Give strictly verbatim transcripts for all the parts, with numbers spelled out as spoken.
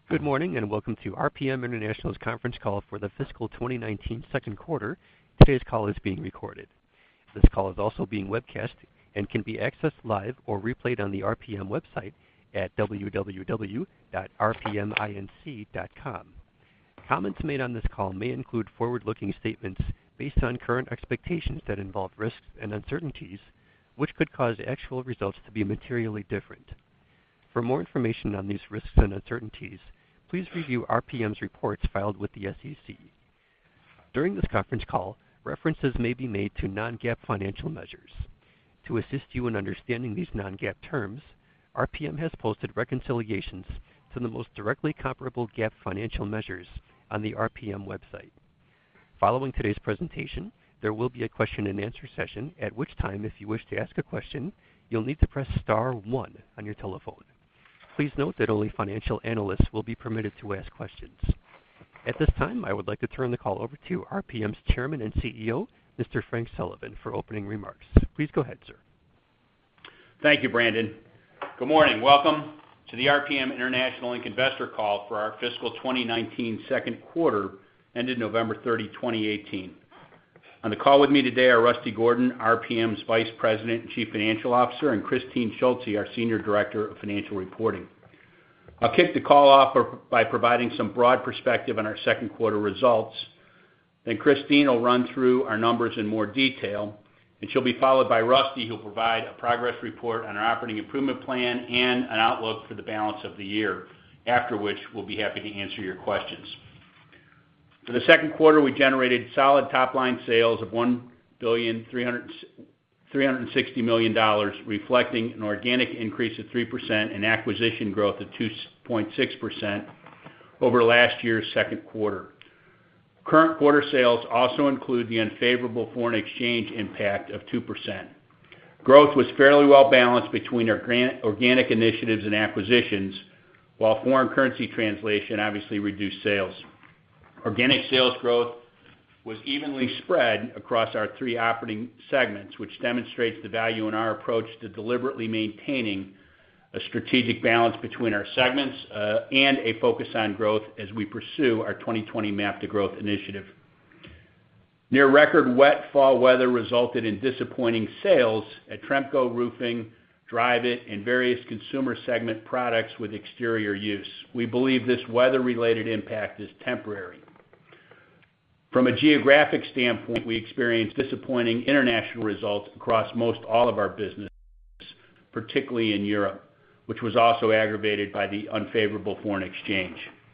Good morning and welcome to R P M International's conference call for the fiscal twenty nineteen second quarter. Today's call is being recorded. This call is also being webcast and can be accessed live or replayed on the R P M website at w w w dot r p m inc dot com. Comments made on this call may include forward-looking statements based on current expectations that involve risks and uncertainties, which could cause actual results to be materially different. For more information on these risks and uncertainties, please review R P M's reports filed with the S E C. During this conference call, references may be made to non-GAAP financial measures. To assist you in understanding these non-GAAP terms, R P M has posted reconciliations to the most directly comparable GAAP financial measures on the R P M website. Following today's presentation, there will be a question and answer session, at which time, if you wish to ask a question, you'll need to press star one on your telephone. Please note that only financial analysts will be permitted to ask questions. At this time, I would like to turn the call over to R P M's Chairman and C E O, Mister Frank Sullivan, for opening remarks. Please go ahead, sir. Thank you, Brandon. Good morning. Welcome to the R P M International Incorporated investor call for our fiscal twenty nineteen second quarter ended November thirtieth, twenty eighteen. On the call with me today are Rusty Gordon, R P M's Vice President and Chief Financial Officer, and Christine Schulze, our Senior Director of Financial Reporting. I'll kick the call off by providing some broad perspective on our second quarter results. Then Christine will run through our numbers in more detail, and she'll be followed by Rusty, who will provide a progress report on our operating improvement plan and an outlook for the balance of the year, after which we'll be happy to answer your questions. For the second quarter, we generated solid top-line sales of one billion three hundred sixty million dollars, reflecting an organic increase of three percent and acquisition growth of two point six percent over last year's second quarter. Current quarter sales also include the unfavorable foreign exchange impact of two percent. Growth was fairly well balanced between organic initiatives and acquisitions, while foreign currency translation obviously reduced sales. Organic sales growth was evenly spread across our three operating segments, which demonstrates the value in our approach to deliberately maintaining a strategic balance between our segments uh, and a focus on growth as we pursue our twenty twenty Map to Growth initiative. Near record wet fall weather resulted in disappointing sales at Tremco Roofing, Dryvit, and various consumer segment products with exterior use. We believe this weather-related impact is temporary. From a geographic standpoint, we experienced disappointing international results across most all of our business, particularly in Europe, which was also aggravated by the unfavorable foreign exchange.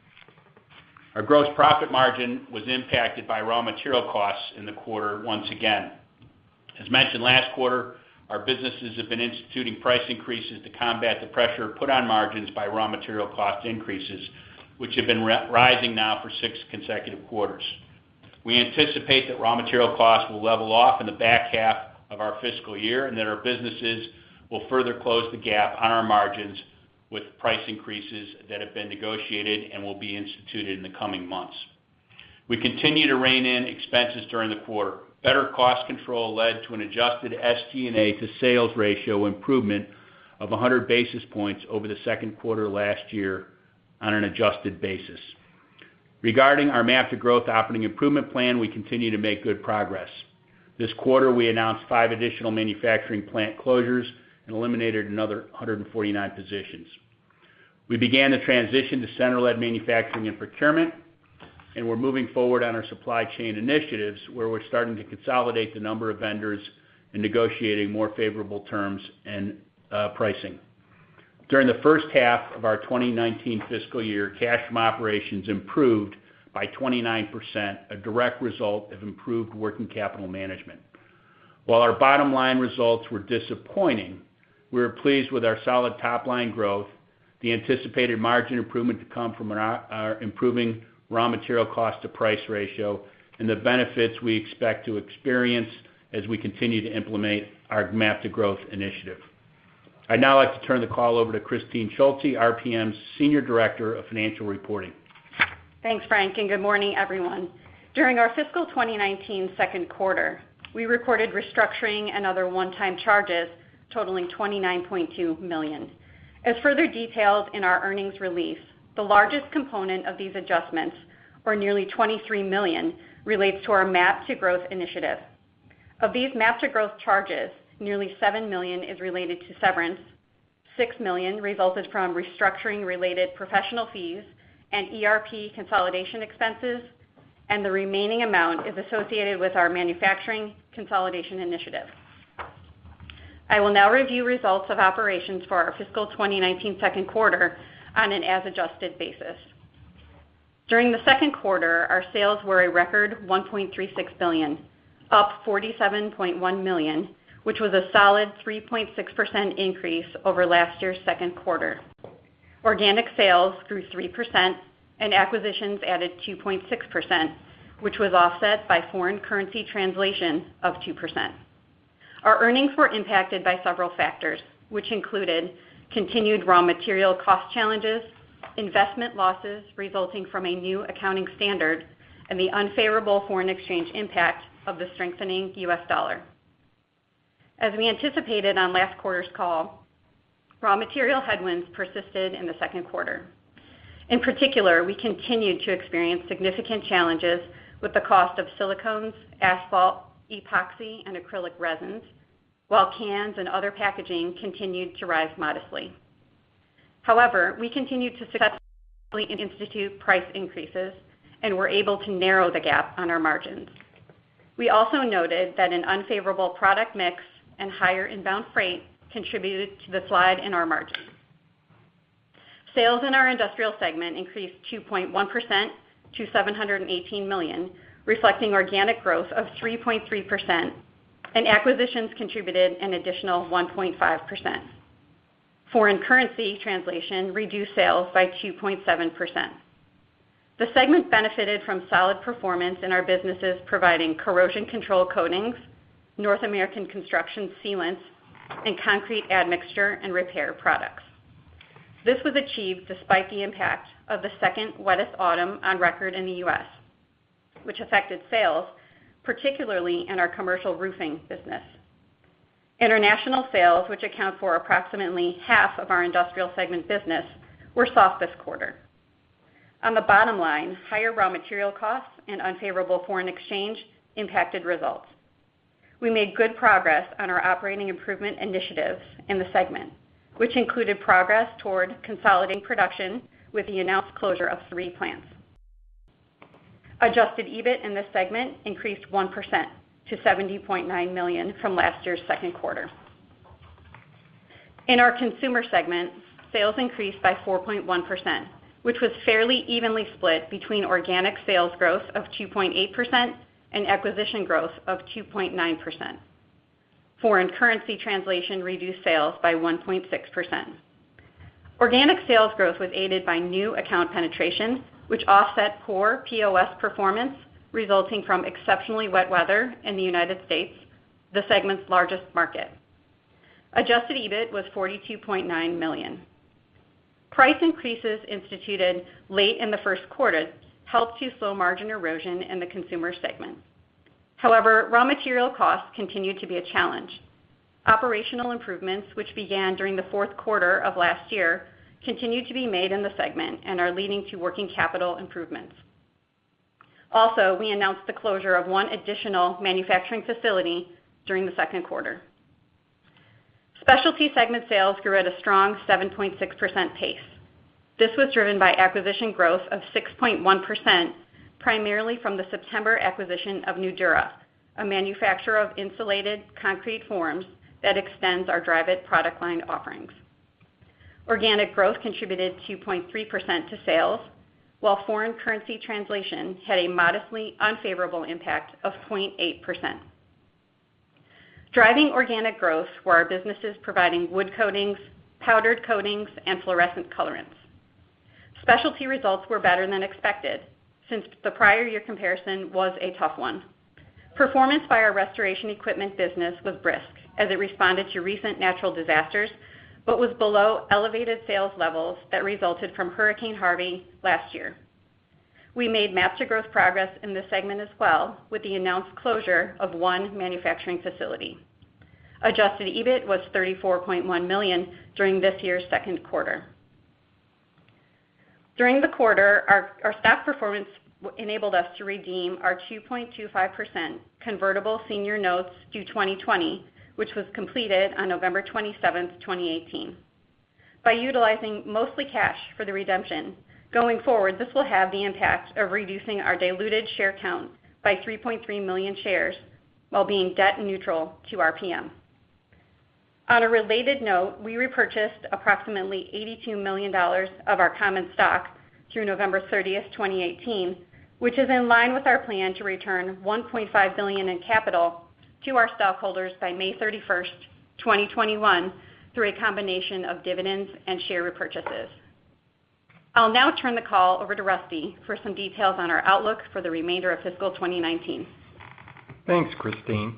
Our gross profit margin was impacted by raw material costs in the quarter once again. As mentioned last quarter, our businesses have been instituting price increases to combat the pressure put on margins by raw material cost increases, which have been rising now for six consecutive quarters. We anticipate that raw material costs will level off in the back half of our fiscal year and that our businesses will further close the gap on our margins with price increases that have been negotiated and will be instituted in the coming months. We continue to rein in expenses during the quarter. Better cost control led to an adjusted S G and A to sales ratio improvement of one hundred basis points over the second quarter last year on an adjusted basis. Regarding our Map to Growth operating improvement plan, we continue to make good progress. This quarter, we announced five additional manufacturing plant closures and eliminated another one hundred forty-nine positions. We began the transition to center-led manufacturing and procurement, and we're moving forward on our supply chain initiatives, where we're starting to consolidate the number of vendors and negotiating more favorable terms and uh, pricing. During the first half of our twenty nineteen fiscal year, cash from operations improved by twenty-nine percent, a direct result of improved working capital management. While our bottom line results were disappointing, we were pleased with our solid top-line growth, the anticipated margin improvement to come from our, our improving raw material cost to price ratio, and the benefits we expect to experience as we continue to implement our Map to Growth initiative. I'd now like to turn the call over to Christine Schulze, R P M's Senior Director of Financial Reporting. Thanks, Frank, and good morning, everyone. During our fiscal twenty nineteen second quarter, we recorded restructuring and other one-time charges totaling twenty-nine point two million dollars. As further detailed in our earnings release, The largest component of these adjustments, or nearly twenty-three million dollars, relates to our MAP to Growth initiative. Of these MAP to Growth charges, nearly seven million dollars is related to severance, six million dollars resulted from restructuring-related professional fees and E R P consolidation expenses, and the remaining amount is associated with our manufacturing consolidation initiative. I will now review results of operations for our fiscal twenty nineteen second quarter on an as-adjusted basis. During the second quarter, our sales were a record one point three six billion dollars, up forty-seven point one million dollars, which was a solid three point six percent increase over last year's second quarter. Organic sales grew three percent, and acquisitions added two point six percent, which was offset by foreign currency translation of two percent. Our earnings were impacted by several factors, which included continued raw material cost challenges, investment losses resulting from a new accounting standard, and the unfavorable foreign exchange impact of the strengthening U S dollar. As we anticipated on last quarter's call, raw material headwinds persisted in the second quarter. In particular, we continued to experience significant challenges with the cost of silicones, asphalt, epoxy, and acrylic resins, while cans and other packaging continued to rise modestly. However, we continued to successfully institute price increases and were able to narrow the gap on our margins. We also noted that an unfavorable product mix and higher inbound freight contributed to the slide in our margins. Sales in our industrial segment increased two point one percent to seven hundred eighteen million dollars, reflecting organic growth of three point three percent, and acquisitions contributed an additional one point five percent. Foreign currency translation reduced sales by two point seven percent. The segment benefited from solid performance in our businesses providing corrosion control coatings, North American construction sealants, and concrete admixture and repair products. This was achieved despite the impact of the second wettest autumn on record in the U S, which affected sales, particularly in our commercial roofing business. International sales, which account for approximately half of our industrial segment business, were soft this quarter. On the bottom line, higher raw material costs and unfavorable foreign exchange impacted results. We made good progress on our operating improvement initiatives in the segment, which included progress toward consolidating production with the announced closure of three plants. Adjusted EBIT in this segment increased one percent to seventy point nine million dollars from last year's second quarter. In our consumer segment, sales increased by four point one percent, which was fairly evenly split between organic sales growth of two point eight percent and acquisition growth of two point nine percent. Foreign currency translation reduced sales by one point six percent. Organic sales growth was aided by new account penetration, which offset poor P O S performance resulting from exceptionally wet weather in the United States, the segment's largest market. Adjusted EBIT was forty-two point nine million dollars. Price increases instituted late in the first quarter helped to slow margin erosion in the consumer segment. However, raw material costs continued to be a challenge. Operational improvements, which began during the fourth quarter of last year, continue to be made in the segment and are leading to working capital improvements. Also, we announced the closure of one additional manufacturing facility during the second quarter. Specialty segment sales grew at a strong seven point six percent pace. This was driven by acquisition growth of six point one percent, primarily from the September acquisition of Nudura, a manufacturer of insulated concrete forms that extends our Dryvit product line offerings. Organic growth contributed two point three percent to sales, while foreign currency translation had a modestly unfavorable impact of zero point eight percent. Driving organic growth were our businesses providing wood coatings, powdered coatings, and fluorescent colorants. Specialty results were better than expected, since the prior year comparison was a tough one. Performance by our restoration equipment business was brisk as it responded to recent natural disasters, but was below elevated sales levels that resulted from Hurricane Harvey last year. We made MAP to Growth progress in this segment as well, with the announced closure of one manufacturing facility. Adjusted EBIT was thirty-four point one million dollars during this year's second quarter. During the quarter, our, our stock performance enabled us to redeem our two point two five percent convertible senior notes due twenty twenty, which was completed on November twenty-seventh, twenty eighteen. By utilizing mostly cash for the redemption, going forward, this will have the impact of reducing our diluted share count by three point three million shares while being debt neutral to R P M. On a related note, we repurchased approximately eighty-two million dollars of our common stock through November thirtieth, twenty eighteen, which is in line with our plan to return one point five billion dollars in capital to our stockholders by May thirty-first, twenty twenty-one through a combination of dividends and share repurchases. I'll now turn the call over to Rusty for some details on our outlook for the remainder of fiscal twenty nineteen. Thanks, Christine.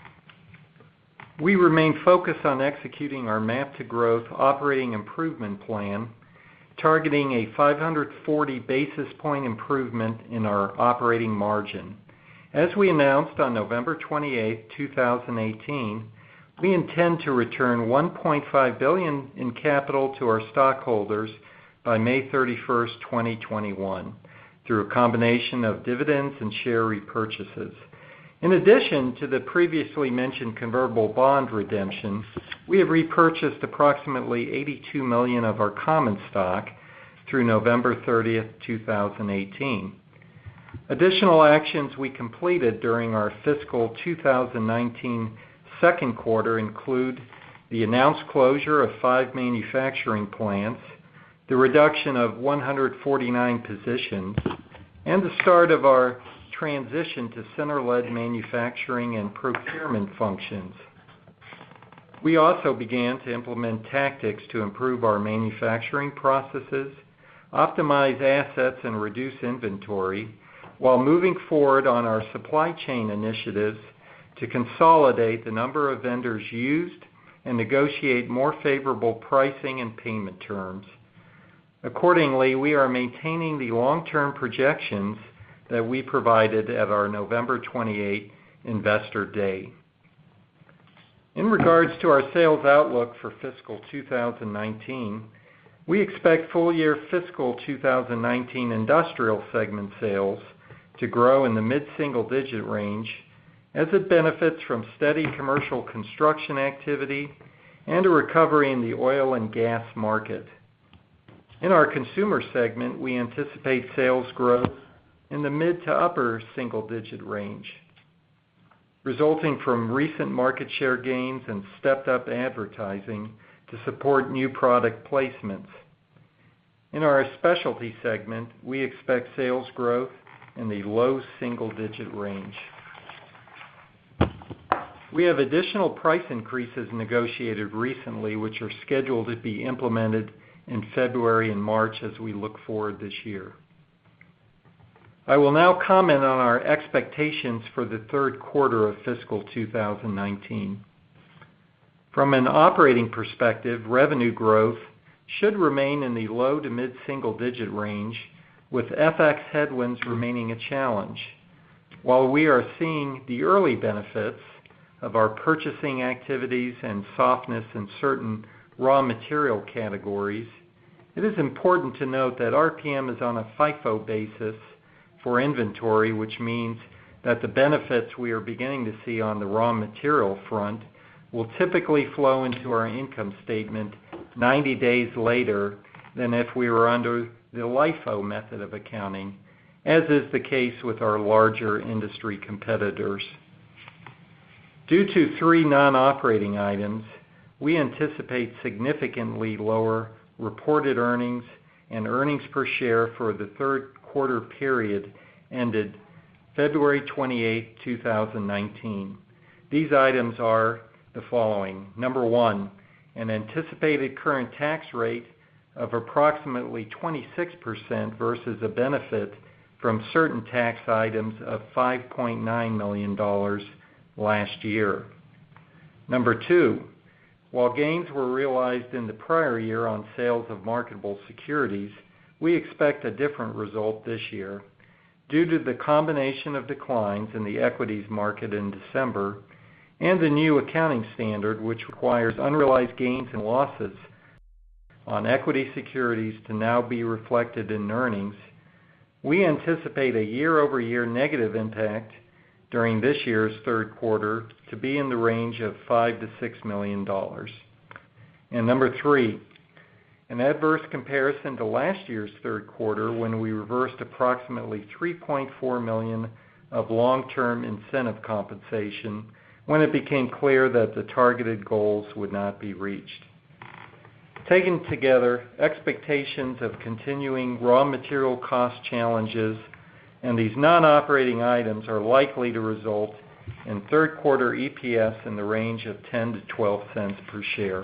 We remain focused on executing our MAP to Growth operating improvement plan, targeting a five hundred forty basis point improvement in our operating margin. As we announced on November twenty-eighth, two thousand eighteen, we intend to return one point five billion dollars in capital to our stockholders by May thirty-first, twenty twenty-one, through a combination of dividends and share repurchases. In addition to the previously mentioned convertible bond redemption, we have repurchased approximately eighty-two million dollars of our common stock through November thirtieth, two thousand eighteen. Additional actions we completed during our fiscal two thousand nineteen second quarter include the announced closure of five manufacturing plants, the reduction of one hundred forty-nine positions, and the start of our transition to center-led manufacturing and procurement functions. We also began to implement tactics to improve our manufacturing processes, optimize assets, and reduce inventory, while moving forward on our supply chain initiatives to consolidate the number of vendors used and negotiate more favorable pricing and payment terms. Accordingly, we are maintaining the long-term projections that we provided at our November twenty-eighth Investor Day. In regards to our sales outlook for fiscal two thousand nineteen, we expect full-year fiscal two thousand nineteen industrial segment sales to grow in the mid-single-digit range as it benefits from steady commercial construction activity and a recovery in the oil and gas market. In our consumer segment, we anticipate sales growth in the mid to upper single-digit range, resulting from recent market share gains and stepped-up advertising to support new product placements. In our specialty segment, we expect sales growth in the low single-digit range. We have additional price increases negotiated recently, which are scheduled to be implemented in February and March as we look forward this year. I will now comment on our expectations for the third quarter of fiscal two thousand nineteen. From an operating perspective, revenue growth should remain in the low to mid-single digit range, with F X headwinds remaining a challenge. While we are seeing the early benefits of our purchasing activities and softness in certain raw material categories, it is important to note that R P M is on a FIFO basis for inventory, which means that the benefits we are beginning to see on the raw material front will typically flow into our income statement ninety days later than if we were under the LIFO method of accounting, as is the case with our larger industry competitors. Due to three non-operating items, we anticipate significantly lower reported earnings and earnings per share for the third quarter period ended February twenty-eighth, two thousand nineteen. These items are the following. Number one, an anticipated current tax rate of approximately twenty-six percent versus a benefit from certain tax items of five point nine million dollars last year. Number two, while gains were realized in the prior year on sales of marketable securities, we expect a different result this year due to the combination of declines in the equities market in December and the new accounting standard, which requires unrealized gains and losses on equity securities to now be reflected in earnings, we anticipate a year-over-year negative impact during this year's third quarter to be in the range of five to six million dollars. And number three, an adverse comparison to last year's third quarter when we reversed approximately three point four million dollars of long-term incentive compensation when it became clear that the targeted goals would not be reached. Taken together, expectations of continuing raw material cost challenges and these non-operating items are likely to result in third quarter E P S in the range of ten to twelve cents per share.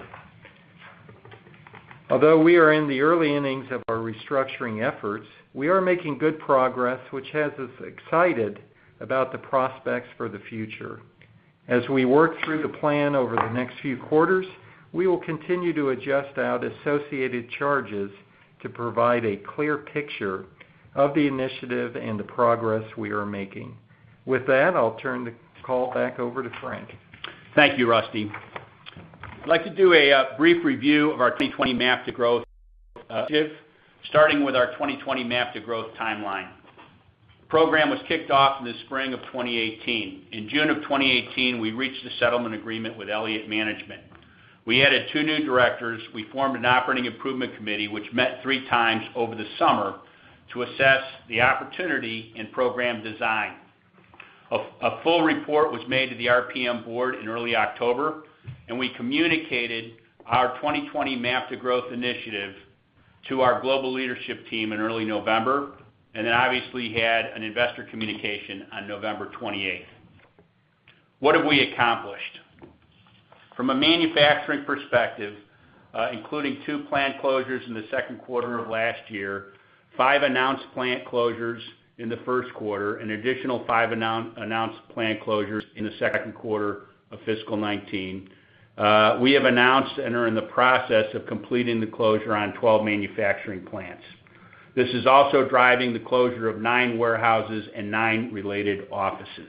Although we are in the early innings of our restructuring efforts, we are making good progress, which has us excited about the prospects for the future. As we work through the plan over the next few quarters, we will continue to adjust out associated charges to provide a clear picture of the initiative and the progress we are making. With that, I'll turn the call back over to Frank. Thank you, Rusty. I'd like to do a uh, brief review of our twenty twenty MAP to Growth uh, initiative, starting with our twenty twenty MAP to Growth timeline. The program was kicked off in the spring of twenty eighteen. In June of twenty eighteen, we reached a settlement agreement with Elliott Management. We added two new directors. We formed an operating improvement committee, which met three times over the summer to assess the opportunity in program design. A, a full report was made to the R P M board in early October, and we communicated our twenty twenty MAP to Growth initiative to our global leadership team in early November, and then obviously had an investor communication on November twenty-eighth. What have we accomplished? From a manufacturing perspective, uh, including two plant closures in the second quarter of last year, five announced plant closures in the first quarter, an additional five annou- announced plant closures in the second quarter of fiscal nineteen. Uh, we have announced and are in the process of completing the closure on twelve manufacturing plants. This is also driving the closure of nine warehouses and nine related offices.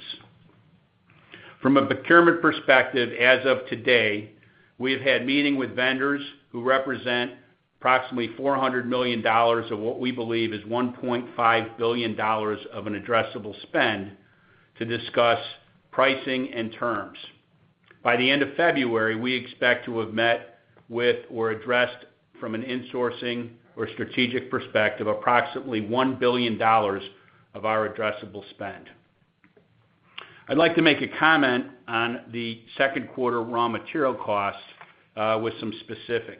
From a procurement perspective, as of today, we have had meeting with vendors who represent approximately four hundred million dollars of what we believe is one point five billion dollars of an addressable spend to discuss pricing and terms. By the end of February, we expect to have met with or addressed from an insourcing or strategic perspective approximately one billion dollars of our addressable spend. I'd like to make a comment on the second quarter raw material costs uh, with some specifics.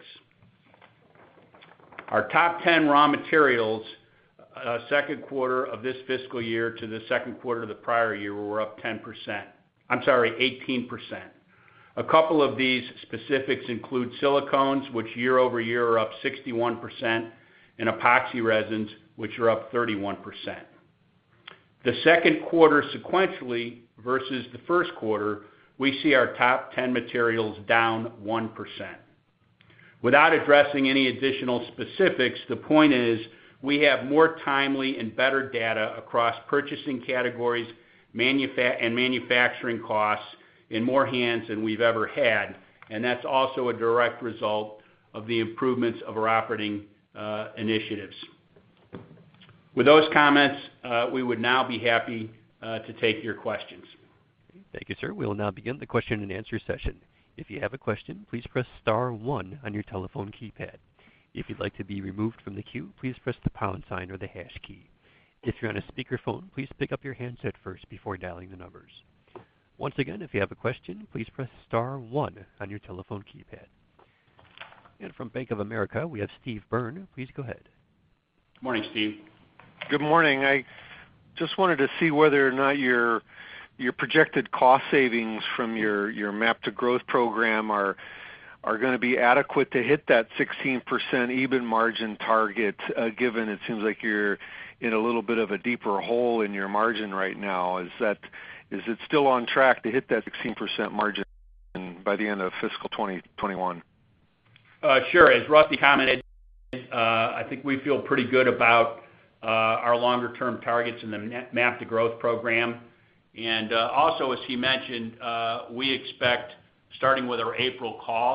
Our top ten raw materials uh, second quarter of this fiscal year to the second quarter of the prior year were up ten percent. I'm sorry, eighteen percent. A couple of these specifics include silicones, which year over year are up sixty-one percent, and epoxy resins, which are up thirty-one percent. The second quarter sequentially versus the first quarter, we see our top ten materials down one percent. Without addressing any additional specifics, the point is we have more timely and better data across purchasing categories manufa- and manufacturing costs in more hands than we've ever had, and that's also a direct result of the improvements of our operating uh, initiatives. With those comments, uh, we would now be happy uh, to take your questions. Thank you, sir. We will now begin the question and answer session. If you have a question, please press star one on your telephone keypad. If you'd like to be removed from the queue, please press the pound sign or the hash key. If you're on a speakerphone, please pick up your handset first before dialing the numbers. Once again, if you have a question, please press star one on your telephone keypad. And from Bank of America, we have Steve Byrne. Please go ahead. Good morning, Steve. Good morning. I just wanted to see whether or not your your projected cost savings from your, your MAP to Growth program are are going to be adequate to hit that sixteen percent E B I T margin target, uh, given it seems like you're in a little bit of a deeper hole in your margin right now. Is that is it still on track to hit that sixteen percent margin by the end of fiscal twenty twenty-one? Uh, sure. As Rusty commented, uh, I think we feel pretty good about uh, our longer-term targets in the MAP to Growth program. And uh, also, as he mentioned, uh, we expect, starting with our April call,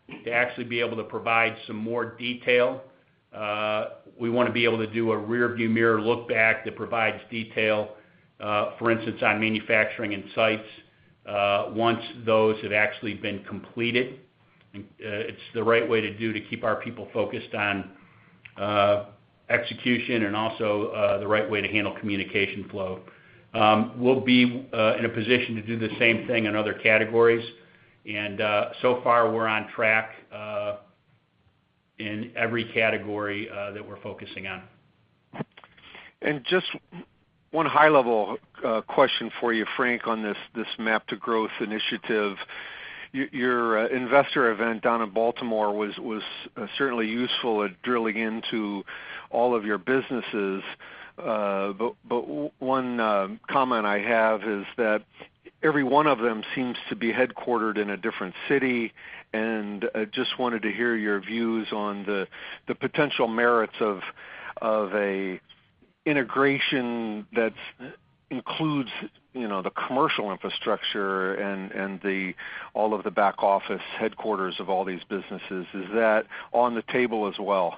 to actually be able to provide some more detail. Uh, we want to be able to do a rear view mirror look back that provides detail, uh, for instance, on manufacturing and sites, uh, once those have actually been completed. And, uh, it's the right way to do to keep our people focused on uh, execution and also uh, the right way to handle communication flow. Um, we'll be uh, in a position to do the same thing in other categories, and uh, so far we're on track uh, in every category uh, that we're focusing on. And just one high-level uh, question for you, Frank, on this, this Map to Growth initiative. Y- your uh, investor event down in Baltimore was, was uh, certainly useful at drilling into all of your businesses. Uh, but but one uh, comment I have is that every one of them seems to be headquartered in a different city, and I just wanted to hear your views on the the potential merits of of a integration that includes, you know, the commercial infrastructure and and the all of the back office headquarters of all these businesses. Is that on the table as well?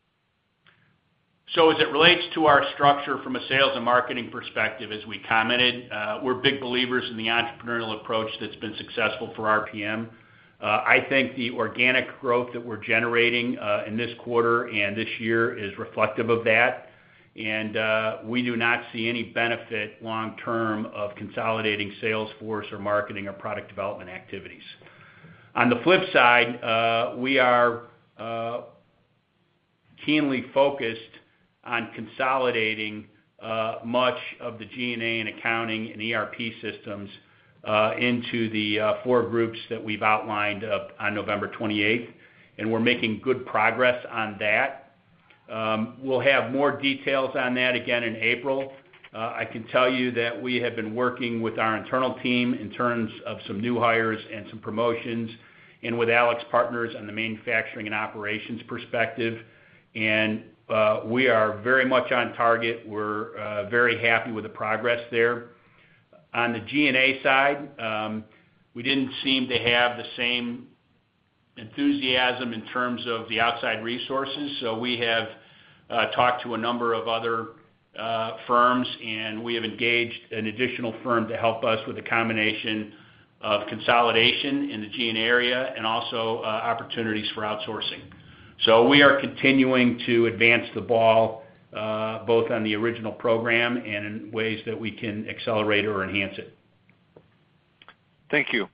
So as it relates to our structure from a sales and marketing perspective, as we commented, uh, we're big believers in the entrepreneurial approach that's been successful for R P M. Uh, I think the organic growth that we're generating uh, in this quarter and this year is reflective of that. And uh, we do not see any benefit long-term of consolidating sales force or marketing or product development activities. On the flip side, uh, we are uh, keenly focused on consolidating uh, much of the G and A and accounting and E R P systems uh, into the uh, four groups that we've outlined uh, on November twenty-eighth, and we're making good progress on that. Um, we'll have more details on that again in April. Uh, I can tell you that we have been working with our internal team in terms of some new hires and some promotions, and with AlixPartners on the manufacturing and operations perspective, and Uh, we are very much on target. We're uh, very happy with the progress there. On the G and A side, um, we didn't seem to have the same enthusiasm in terms of the outside resources, so we have uh, talked to a number of other uh, firms, and we have engaged an additional firm to help us with a combination of consolidation in the G and A area and also uh, opportunities for outsourcing. So we are continuing to advance the ball uh, both on the original program and in ways that we can accelerate or enhance it. Thank you.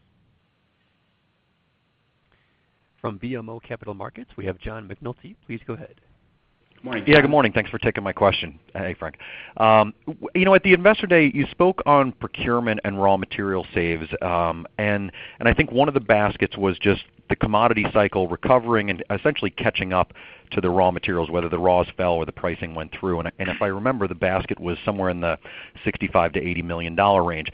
From B M O Capital Markets, we have John McNulty. Please go ahead. Good morning, John. Yeah, good morning. Thanks for taking my question. Hey, Frank. Um, you know, at the Investor Day, you spoke on procurement and raw material saves, um, and and I think one of the baskets was just the commodity cycle recovering and essentially catching up to the raw materials, whether the raws fell or the pricing went through. And, and if I remember, the basket was somewhere in the sixty-five to eighty million dollar range.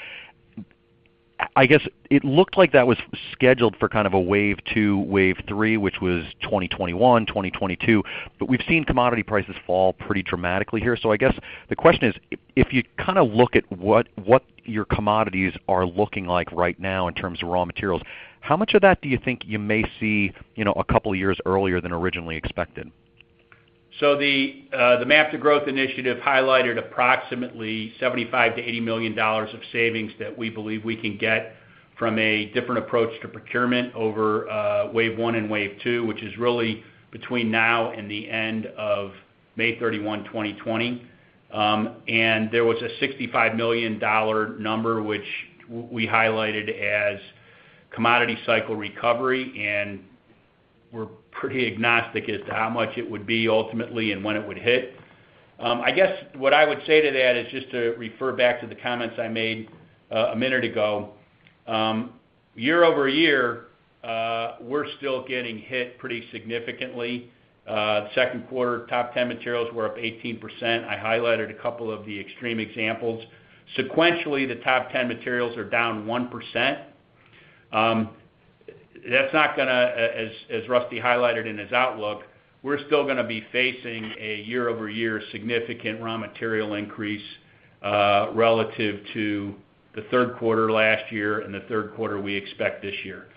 I guess it looked like that was scheduled for kind of a wave two, wave three, which was twenty twenty-one, twenty twenty-two. But we've seen commodity prices fall pretty dramatically here. So I guess the question is, if you kind of look at what what your commodities are looking like right now in terms of raw materials, how much of that do you think you may see, you know, a couple of years earlier than originally expected? So the uh, the Map to Growth initiative highlighted approximately seventy-five to eighty million dollars of savings that we believe we can get from a different approach to procurement over uh, wave one and wave two, which is really between now and the end of May thirty-first, twenty twenty. Um, and there was a sixty-five million dollars number which w- we highlighted as commodity cycle recovery, and we're pretty agnostic as to how much it would be ultimately and when it would hit. Um, I guess what I would say to that is just to refer back to the comments I made uh, a minute ago. Um, year over year, uh, we're still getting hit pretty significantly. Uh, the second quarter, top ten materials were up eighteen percent. I highlighted a couple of the extreme examples. Sequentially, the top ten materials are down one percent. Um, That's not going to, as, as Rusty highlighted in his outlook, we're still going to be facing a year-over-year significant raw material increase uh, relative to the third quarter last year and the third quarter we expect this year.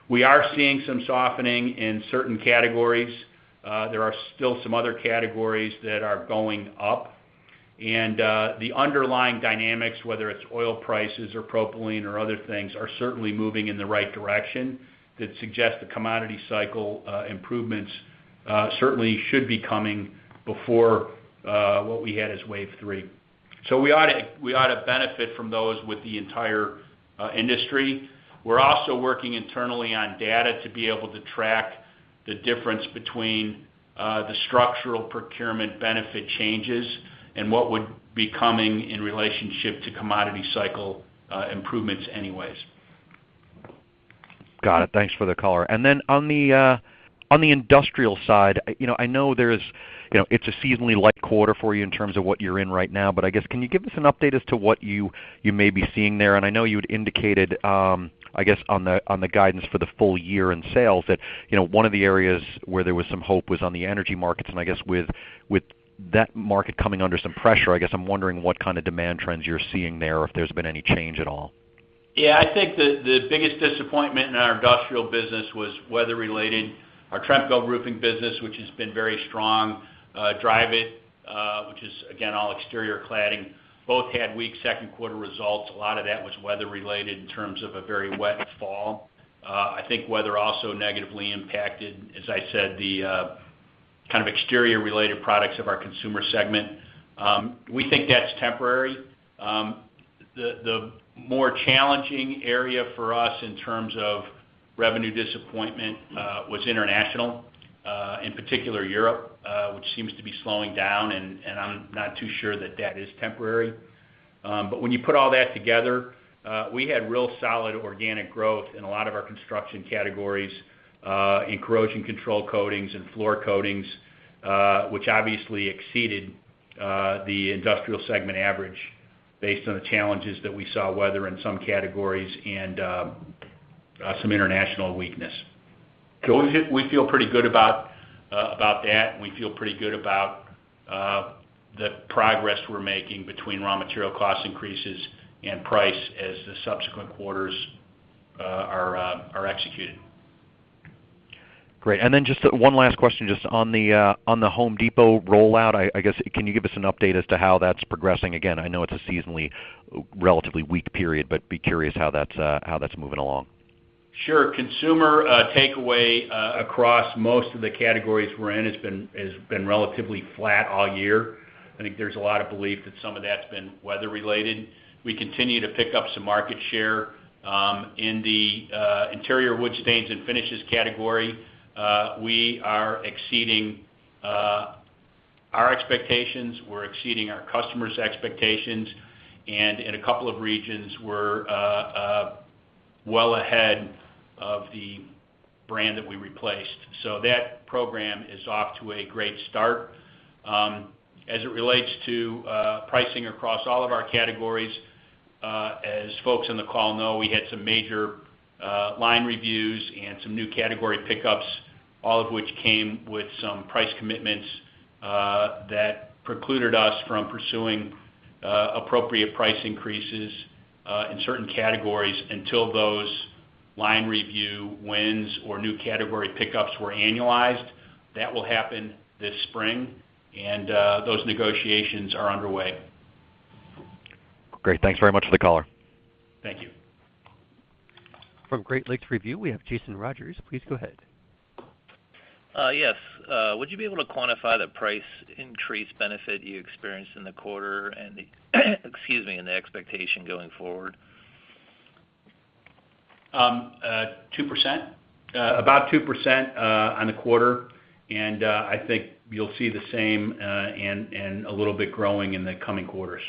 We are seeing some softening in certain categories. Uh, there are still some other categories that are going up. And uh, the underlying dynamics, whether it's oil prices or propylene or other things, are certainly moving in the right direction that suggest the commodity cycle uh, improvements uh, certainly should be coming before uh, what we had as wave three. So we ought to, we ought to benefit from those with the entire uh, industry. We're also working internally on data to be able to track the difference between uh, the structural procurement benefit changes and what would be coming in relationship to commodity cycle uh, improvements anyways. Got it. Thanks for the color. And then on the uh, on the industrial side, you know, I know there's, you know, it's a seasonally light quarter for you in terms of what you're in right now, but I guess can you give us an update as to what you you may be seeing there? And I know you had indicated, um, I guess on the on the guidance for the full year in sales that, you know, one of the areas where there was some hope was on the energy markets, and I guess with with that market coming under some pressure, I guess I'm wondering what kind of demand trends you're seeing there, or if there's been any change at all. Yeah, I think the, the biggest disappointment in our industrial business was weather-related. Our Tremco roofing business, which has been very strong, uh, Dryvit, uh, which is, again, all exterior cladding, both had weak second quarter results. A lot of that was weather-related in terms of a very wet fall. Uh, I think weather also negatively impacted, as I said, the uh, kind of exterior-related products of our consumer segment. Um, we think that's temporary. Um, the, the more challenging area for us in terms of revenue disappointment uh, was international, uh, in particular Europe, uh, which seems to be slowing down, and, and I'm not too sure that that is temporary. Um, but when you put all that together, uh, we had real solid organic growth in a lot of our construction categories, uh, in corrosion control coatings and floor coatings, uh, which obviously exceeded uh, the industrial segment average based on the challenges that we saw weather in some categories and uh, uh, some international weakness. So we feel, we feel pretty good about uh, about that, and we feel pretty good about uh, the progress we're making between raw material cost increases and price as the subsequent quarters uh, are uh, are executed. Great. And then just one last question, just on the uh, on the Home Depot rollout. I, I guess can you give us an update as to how that's progressing? Again, I know it's a seasonally relatively weak period, but be curious how that's uh, how that's moving along. Sure. Consumer uh, takeaway uh, across most of the categories we're in has been has been relatively flat all year. I think there's a lot of belief that some of that's been weather related. We continue to pick up some market share um, in the uh, interior wood stains and finishes category. Uh, we are exceeding uh, our expectations. We're exceeding our customers' expectations, and in a couple of regions, we're uh, uh, well ahead of the brand that we replaced. So that program is off to a great start. Um, as it relates to uh, pricing across all of our categories, uh, as folks on the call know, we had some major uh, line reviews and some new category pickups, all of which came with some price commitments uh, that precluded us from pursuing uh, appropriate price increases uh, in certain categories until those line review wins or new category pickups were annualized. That will happen this spring, and uh, those negotiations are underway. Great. Thanks very much for the caller. Thank you. From Great Lakes Review, we have Jason Rogers. Please go ahead. Uh, yes. Uh, would you be able to quantify the price increase benefit you experienced in the quarter and the excuse me, and the expectation going forward? Um, uh, two percent, uh, about two percent uh, on the quarter, and uh, I think you'll see the same uh, and and a little bit growing in the coming quarters.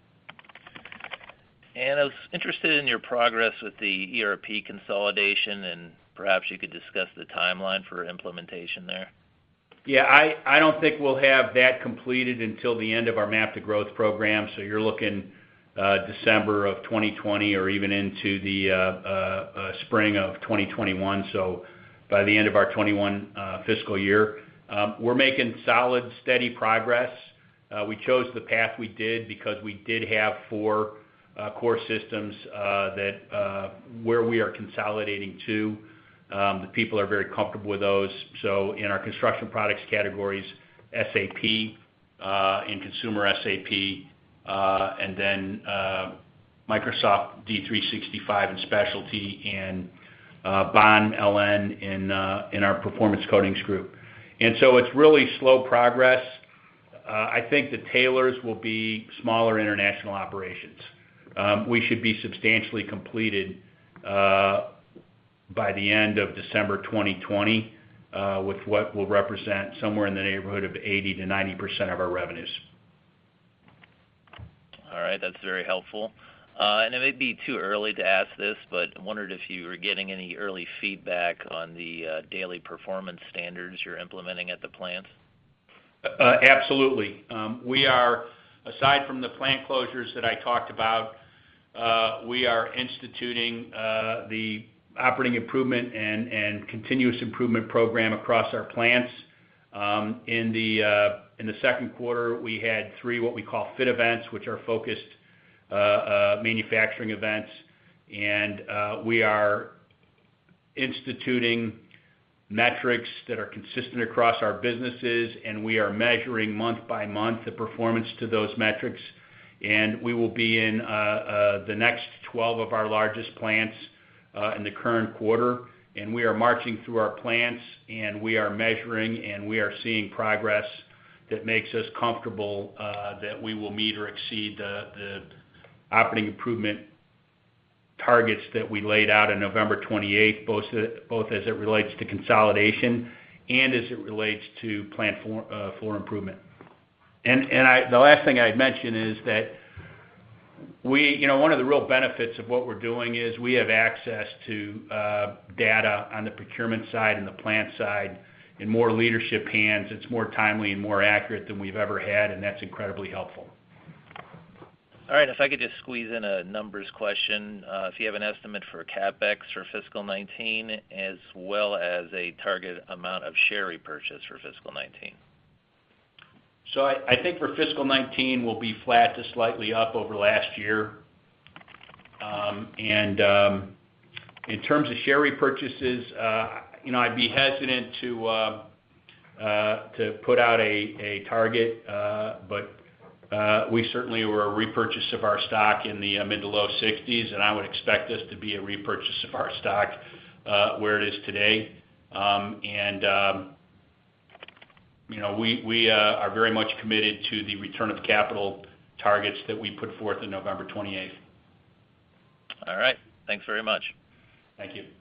And I was interested in your progress with the E R P consolidation, and perhaps you could discuss the timeline for implementation there. Yeah, I, I don't think we'll have that completed until the end of our MAP to Growth program. So you're looking uh, December of twenty twenty or even into the uh, uh, uh, spring of twenty twenty-one. So by the end of our twenty-one uh, fiscal year, um, we're making solid, steady progress. Uh, we chose the path we did because we did have four uh, core systems uh, that uh, where we are consolidating to. Um, the people are very comfortable with those. So in our construction products categories, S A P, uh, in consumer S A P, uh, and then uh, Microsoft D three sixty-five in specialty, and uh, Bond L N in uh, in our performance coatings group. And so it's really slow progress. Uh, I think the tailors will be smaller international operations. Um, we should be substantially completed uh, by the end of December twenty twenty uh, with what will represent somewhere in the neighborhood of eighty to ninety percent of our revenues. All right, that's very helpful. Uh, and it may be too early to ask this, but I wondered if you were getting any early feedback on the uh, daily performance standards you're implementing at the plants. Uh, absolutely. Um, we are, aside from the plant closures that I talked about, uh, we are instituting uh, the operating improvement and, and continuous improvement program across our plants. Um, in the uh, in the second quarter, we had three what we call fit events, which are focused uh, uh, manufacturing events, and uh, we are instituting metrics that are consistent across our businesses, and we are measuring month by month the performance to those metrics. And we will be in uh, uh, the next twelve of our largest plants uh, in the current quarter, and we are marching through our plants, and we are measuring, and we are seeing progress that makes us comfortable uh, that we will meet or exceed the, the operating improvement targets that we laid out on November twenty-eighth, both, both as it relates to consolidation and as it relates to plant floor, uh, floor improvement. And, and I, the last thing I'd mention is that we, you know, one of the real benefits of what we're doing is we have access to uh, data on the procurement side and the plant side in more leadership hands. It's more timely and more accurate than we've ever had, and that's incredibly helpful. All right, if I could just squeeze in a numbers question, uh, if you have an estimate for CapEx for fiscal nineteen, as well as a target amount of share repurchase for fiscal nineteen. So I, I think for fiscal nineteen, we'll be flat to slightly up over last year. Um, and um, in terms of share repurchases, uh, you know, I'd be hesitant to uh, uh, to put out a, a target, uh, but uh, we certainly were a repurchase of our stock in the uh, mid to low sixties, and I would expect us to be a repurchase of our stock uh, where it is today. Um, and um, You know, we, we uh, are very much committed to the return of capital targets that we put forth on November twenty-eighth. All right. Thanks very much. Thank you.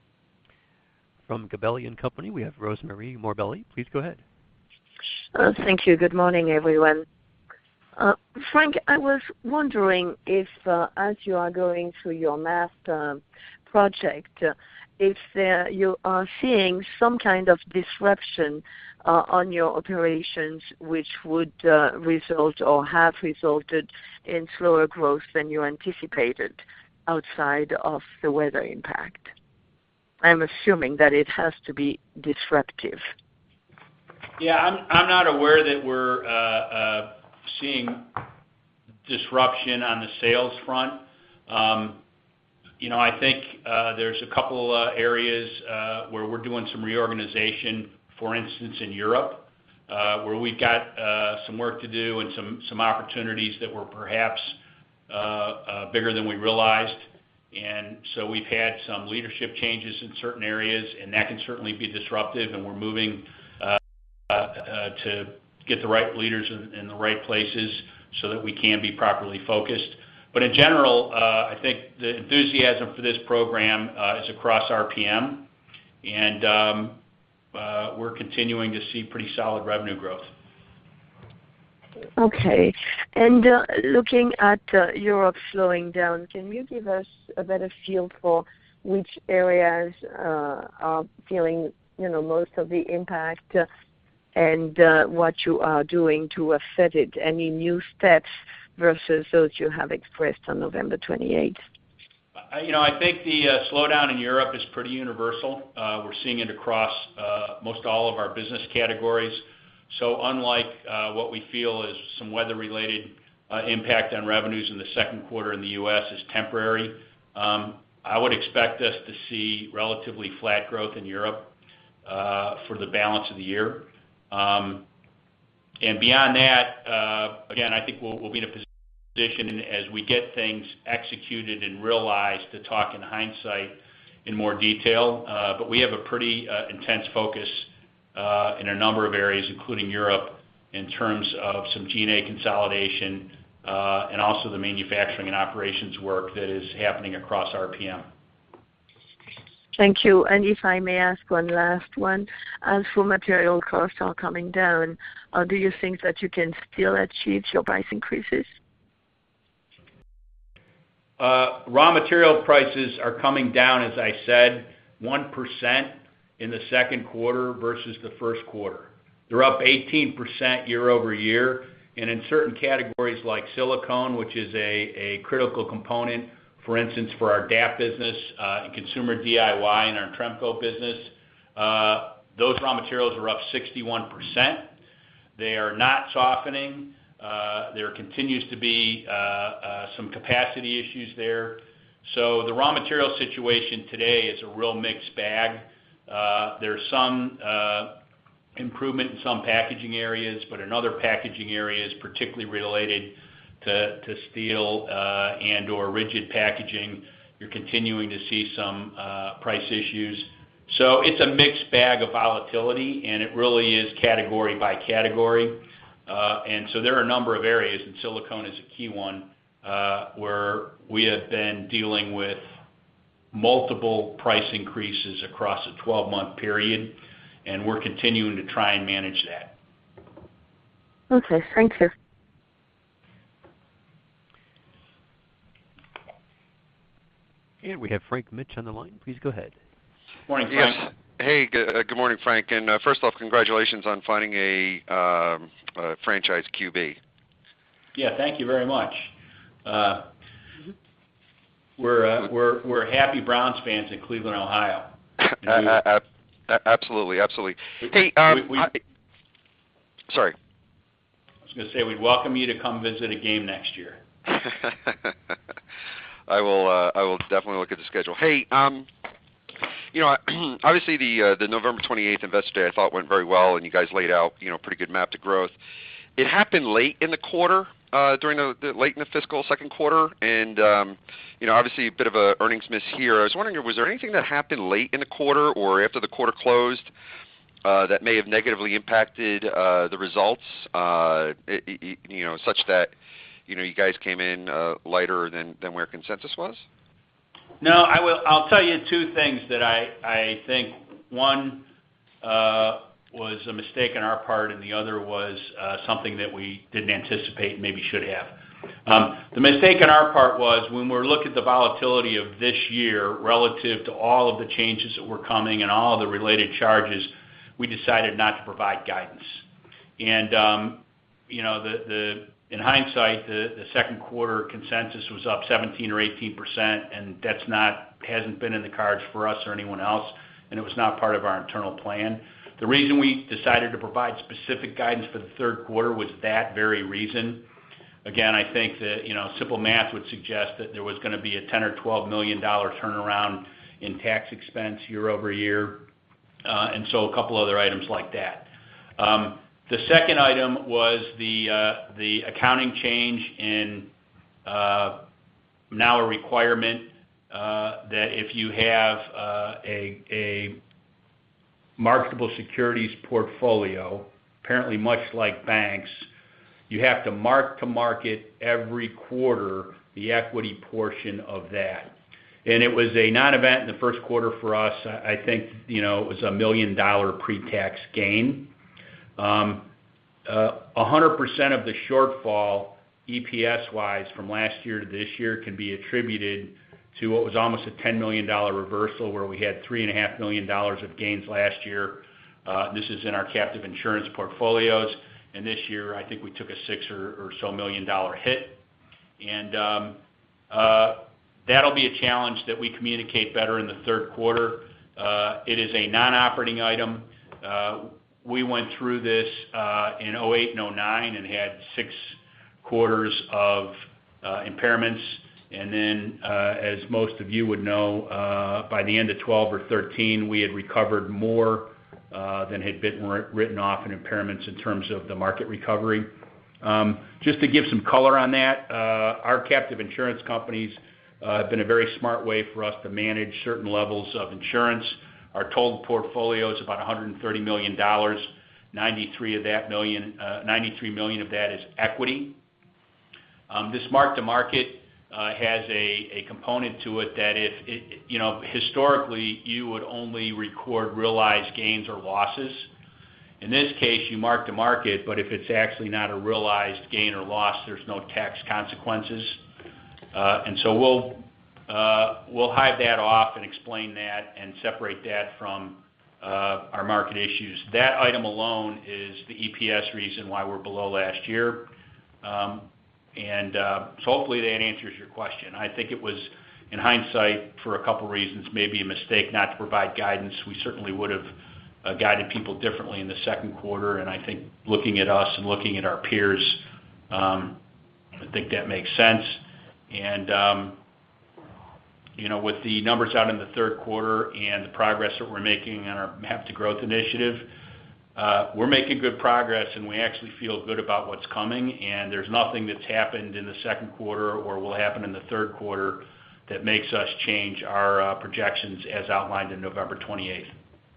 From Gabelli and Company, we have Rosemary Morbelli. Please go ahead. Uh, thank you. Good morning, everyone. Uh, Frank, I was wondering if, uh, as you are going through your MAP uh, project, uh, if there, you are seeing some kind of disruption Uh, on your operations, which would uh, result or have resulted in slower growth than you anticipated outside of the weather impact. I'm assuming that it has to be disruptive. Yeah, I'm, I'm not aware that we're uh, uh, seeing disruption on the sales front. Um, you know, I think uh, there's a couple uh, areas uh, where we're doing some reorganization. For instance, in Europe, uh, where we've got uh, some work to do and some, some opportunities that were perhaps uh, uh, bigger than we realized. And so we've had some leadership changes in certain areas, and that can certainly be disruptive, and we're moving uh, uh, to get the right leaders in, in the right places so that we can be properly focused. But in general, uh, I think the enthusiasm for this program uh, is across R P M, and um, Uh, we're continuing to see pretty solid revenue growth. Okay. And uh, looking at uh, Europe slowing down, can you give us a better feel for which areas uh, are feeling, you know, most of the impact uh, and uh, what you are doing to offset it? Any new steps versus those you have expressed on November twenty-eighth? You know, I think the uh, slowdown in Europe is pretty universal. Uh, we're seeing it across uh, most all of our business categories. So unlike uh, what we feel is some weather-related uh, impact on revenues in the second quarter in the U S is temporary, um, I would expect us to see relatively flat growth in Europe uh, for the balance of the year. Um, and beyond that, uh, again, I think we'll, we'll be in a position as we get things executed and realized to talk in hindsight in more detail. Uh, but we have a pretty uh, intense focus uh, in a number of areas, including Europe, in terms of some G and A consolidation uh, and also the manufacturing and operations work that is happening across R P M. Thank you. And if I may ask one last one, as raw material costs are coming down, uh, do you think that you can still achieve your price increases? Uh, raw material prices are coming down, as I said, one percent in the second quarter versus the first quarter. They're up eighteen percent year over year, and in certain categories like silicone, which is a, a critical component, for instance, for our D A P business, uh, and consumer D I Y and our Tremco business, uh, those raw materials are up sixty-one percent. They are not softening. Uh, there continues to be uh, uh, some capacity issues there. So the raw material situation today is a real mixed bag. Uh, there's some uh, improvement in some packaging areas, but in other packaging areas, particularly related to, to steel uh, and or rigid packaging, you're continuing to see some uh, price issues. So it's a mixed bag of volatility, and it really is category by category. Uh, and so there are a number of areas, and silicone is a key one, uh, where we have been dealing with multiple price increases across a twelve-month period, and we're continuing to try and manage that. Okay, thank you. And we have Frank Mitsch on the line. Please go ahead. Morning, Frank. Yes. Hey, good, uh, good morning, Frank. And uh, first off, congratulations on finding a, um, a franchise Q B. Yeah, thank you very much. Uh, we're uh, we're we're happy Browns fans in Cleveland, Ohio. uh, uh, absolutely, absolutely. Hey, um, we, we, I, sorry. I was going to say we'd welcome you to come visit a game next year. I will. Uh, I will definitely look at the schedule. Hey, um, you know, obviously the uh, the November twenty-eighth Investor Day I thought went very well, and you guys laid out, you know, pretty good map to growth. It happened late in the quarter, uh, during the, the late in the fiscal second quarter, and um, you know, obviously a bit of a earnings miss here. I was wondering, was there anything that happened late in the quarter or after the quarter closed uh, that may have negatively impacted uh, the results? Uh, it, it, you know, such that you know you guys came in uh, lighter than than where consensus was. No, I will. I'll tell you two things that I I think. One uh, was a mistake on our part, and the other was uh, something that we didn't anticipate and maybe should have. Um, the mistake on our part was when we look at the volatility of this year relative to all of the changes that were coming and all of the related charges, we decided not to provide guidance. And um, you know, the the in hindsight, the, the second quarter consensus was up seventeen or eighteen percent, and that's not hasn't been in the cards for us or anyone else, and it was not part of our internal plan. The reason we decided to provide specific guidance for the third quarter was that very reason. Again, I think that, you know, simple math would suggest that there was going to be a ten or twelve million dollar turnaround in tax expense year over year, uh, and so a couple other items like that. Um, The second item was the uh, the accounting change in uh, now a requirement uh, that if you have uh, a, a marketable securities portfolio, apparently much like banks, you have to mark to market every quarter the equity portion of that. And it was a non-event in the first quarter for us. I think, you know, it was a million dollar pre-tax gain. Um, uh, one hundred percent of the shortfall, E P S-wise, from last year to this year can be attributed to what was almost a ten million dollars reversal, where we had three point five million dollars of gains last year. Uh, this is in our captive insurance portfolios. And this year, I think we took a six or, or so million dollar hit. And um, uh, that'll be a challenge that we communicate better in the third quarter. Uh, it is a non-operating item. Uh, We went through this uh, in oh eight and oh nine and had six quarters of uh, impairments And then, uh, as most of you would know, uh, by the end of twelve or thirteen, we had recovered more uh, than had been written off in impairments in terms of the market recovery. Um, just to give some color on that, uh, our captive insurance companies uh, have been a very smart way for us to manage certain levels of insurance. Our total portfolio is about one hundred thirty million dollars. ninety-three of that million, uh, ninety-three million of that is equity. Um, this mark-to-market uh, has a, a component to it that if, it, you know, historically you would only record realized gains or losses. In this case, you mark to market, but if it's actually not a realized gain or loss, there's no tax consequences. Uh, and so we'll uh, we'll hive that off and explain that and separate that from uh, our market issues. That item alone is the E P S reason why we're below last year. Um, and uh, so hopefully that answers your question. I think it was, in hindsight, for a couple reasons, maybe a mistake not to provide guidance. We certainly would have Uh, guided people differently in the second quarter, and I think looking at us and looking at our peers, um, I think that makes sense. And, um, you know, with the numbers out in the third quarter and the progress that we're making on our Map to Growth initiative, uh, we're making good progress, and we actually feel good about what's coming, and there's nothing that's happened in the second quarter or will happen in the third quarter that makes us change our uh, projections as outlined in November twenty-eighth.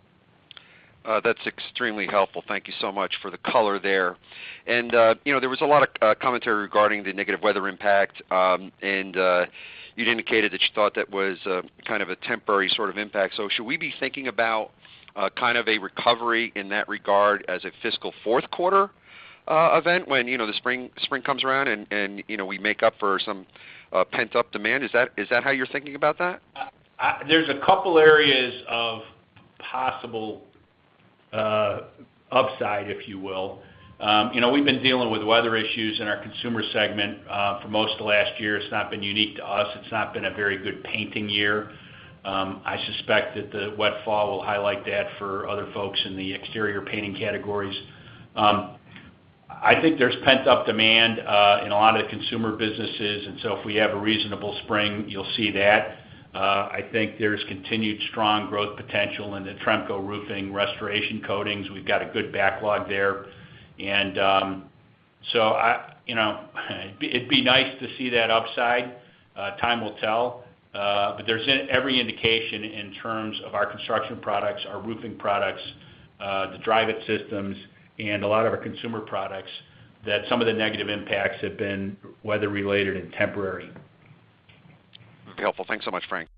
Uh, that's extremely helpful. Thank you so much for the color there. And, uh, you know, there was a lot of uh, commentary regarding the negative weather impact, um, and uh, you'd indicated that you thought that was uh, kind of a temporary sort of impact. So should we be thinking about uh, kind of a recovery in that regard as a fiscal fourth quarter uh, event when, you know, the spring spring comes around and, and you know, we make up for some uh, pent-up demand? Is that is that how you're thinking about that? Uh, I, there's a couple areas of possible Uh, upside, if you will. Um, you know, we've been dealing with weather issues in our consumer segment uh, for most of last year. It's not been unique to us. It's not been a very good painting year. Um, I suspect that the wet fall will highlight that for other folks in the exterior painting categories. Um, I think there's pent-up demand uh, in a lot of the consumer businesses, and so if we have a reasonable spring, you'll see that. Uh, I think there's continued strong growth potential in the Tremco roofing restoration coatings. We've got a good backlog there. And um, so, I, you know, it'd be, it'd be nice to see that upside. Uh, time will tell. Uh, but there's every indication in terms of our construction products, our roofing products, uh, the Dryvit systems, and a lot of our consumer products that some of the negative impacts have been weather-related and temporary. Helpful. Thanks so much, Frank.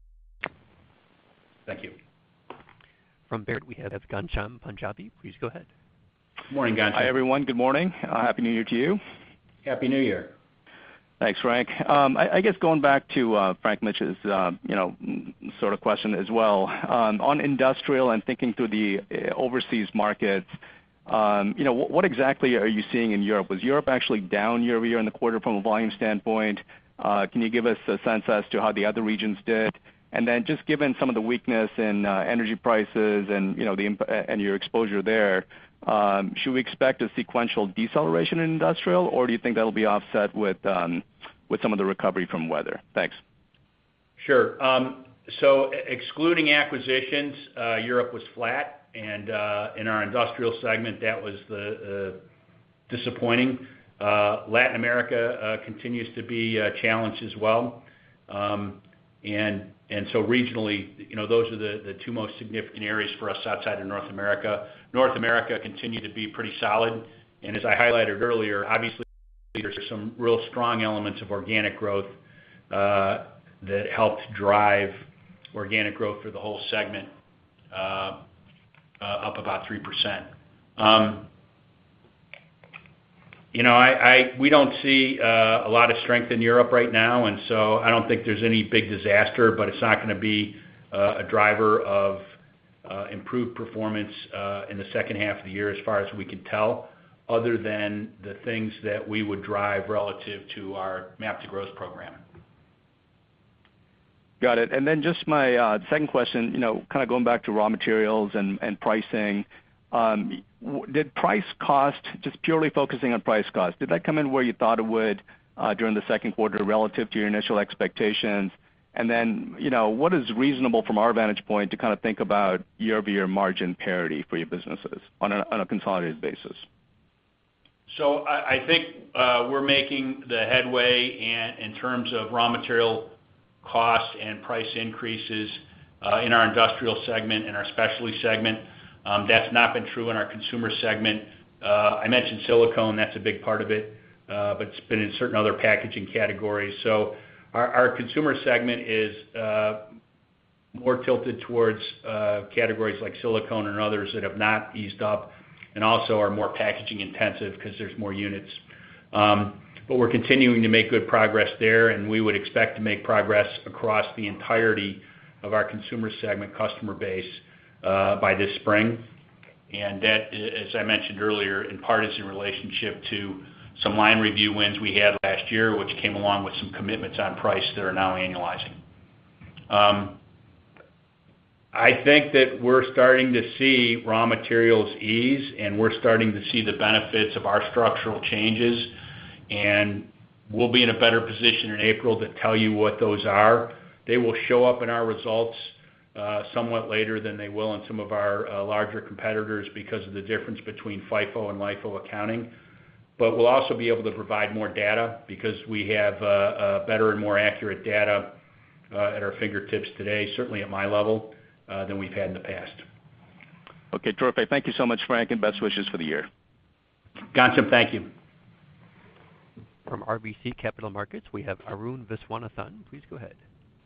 Thank you. From Baird, we have Ghansham Panjabi. Please go ahead. Good morning, Ghansham. Hi, everyone. Good morning. Uh, Happy New Year to you. Happy New Year. Thanks, Frank. Um, I, I guess going back to uh, Frank Mitch's, uh, you know, sort of question as well um, on industrial and thinking through the uh, overseas markets. Um, you know, what, what exactly are you seeing in Europe? Was Europe actually down year over year in the quarter from a volume standpoint? Uh, can you give us a sense as to how the other regions did? And then just given some of the weakness in uh, energy prices and, you know, the imp- and your exposure there, um, should we expect a sequential deceleration in industrial, or do you think that'll be offset with um, with some of the recovery from weather? Thanks. Sure. Um, so excluding acquisitions, uh, Europe was flat, and uh, in our industrial segment, that was the uh, disappointing. Uh, Latin America uh, continues to be a challenge as well. Um, and and so regionally, you know, those are the, the two most significant areas for us outside of North America. North America continued to be pretty solid. And as I highlighted earlier, obviously there's some real strong elements of organic growth uh, that helped drive organic growth for the whole segment uh, uh, up about three percent. Um, You know, I, I we don't see uh, a lot of strength in Europe right now, and so I don't think there's any big disaster, but it's not going to be uh, a driver of uh, improved performance uh, in the second half of the year as far as we can tell, other than the things that we would drive relative to our Map to Growth program. Got it. And then just my uh, second question, you know, kind of going back to raw materials and, and pricing, Um, did price cost, just purely focusing on price cost, did that come in where you thought it would? uh, during the second quarter relative to your initial expectations? And then, you know, what is reasonable from our vantage point to kind of think about year-over-year margin parity for your businesses on a, on a consolidated basis? So I, I think uh, we're making the headway in, in terms of raw material costs and price increases uh, in our industrial segment and our specialty segment. Um, that's not been true in our consumer segment. Uh, I mentioned silicone, that's a big part of it, uh, but it's been in certain other packaging categories. So our, our consumer segment is uh, more tilted towards uh, categories like silicone and others that have not eased up, and also are more packaging intensive because there's more units. Um, but we're continuing to make good progress there, and we would expect to make progress across the entirety of our consumer segment customer base uh, by this spring. And that, as I mentioned earlier, in part is in relationship to some line review wins we had last year, which came along with some commitments on price that are now annualizing. Um, I think that we're starting to see raw materials ease, and we're starting to see the benefits of our structural changes, and we'll be in a better position in April to tell you what those are. They will show up in our results uh, somewhat later than they will in some of our uh, larger competitors because of the difference between FIFO and LIFO accounting. But we'll also be able to provide more data because we have uh, uh, better and more accurate data uh, at our fingertips today, certainly at my level, Uh, than we've had in the past. Okay, terrific. Thank you so much, Frank, and best wishes for the year. Ghansham, thank you. From R B C Capital Markets, we have Arun Viswanathan. Please go ahead.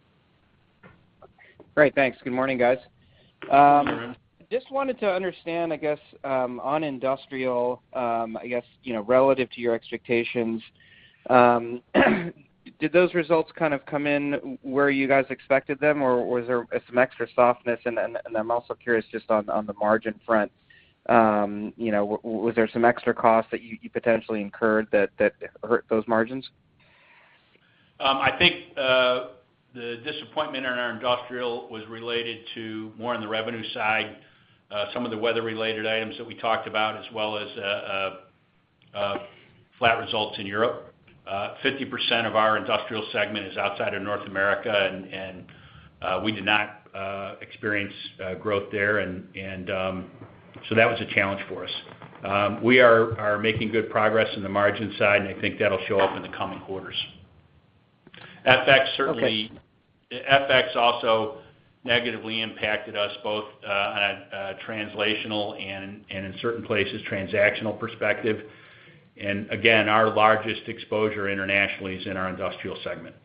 Great, thanks. Good morning, guys. Um, just wanted to understand, I guess, um, on industrial, um, I guess, you know, relative to your expectations, um, did those results kind of come in where you guys expected them, or was there some extra softness? And, and, and I'm also curious just on, on the margin front, um, you know, w- was there some extra costs that you, you potentially incurred that, that hurt those margins? Um, I think uh, the disappointment in our industrial was related to more on the revenue side, uh, some of the weather-related items that we talked about, as well as uh, uh, uh, flat results in Europe. Uh, fifty percent of our industrial segment is outside of North America, and, and uh, we did not uh, experience uh, growth there, and, and um, so that was a challenge for us. Um, we are, are making good progress in the margin side, and I think that'll show up in the coming quarters. F X certainly, okay. F X also negatively impacted us both uh, on a, a translational and, and in certain places transactional perspective. And again, our largest exposure internationally is in our industrial segment.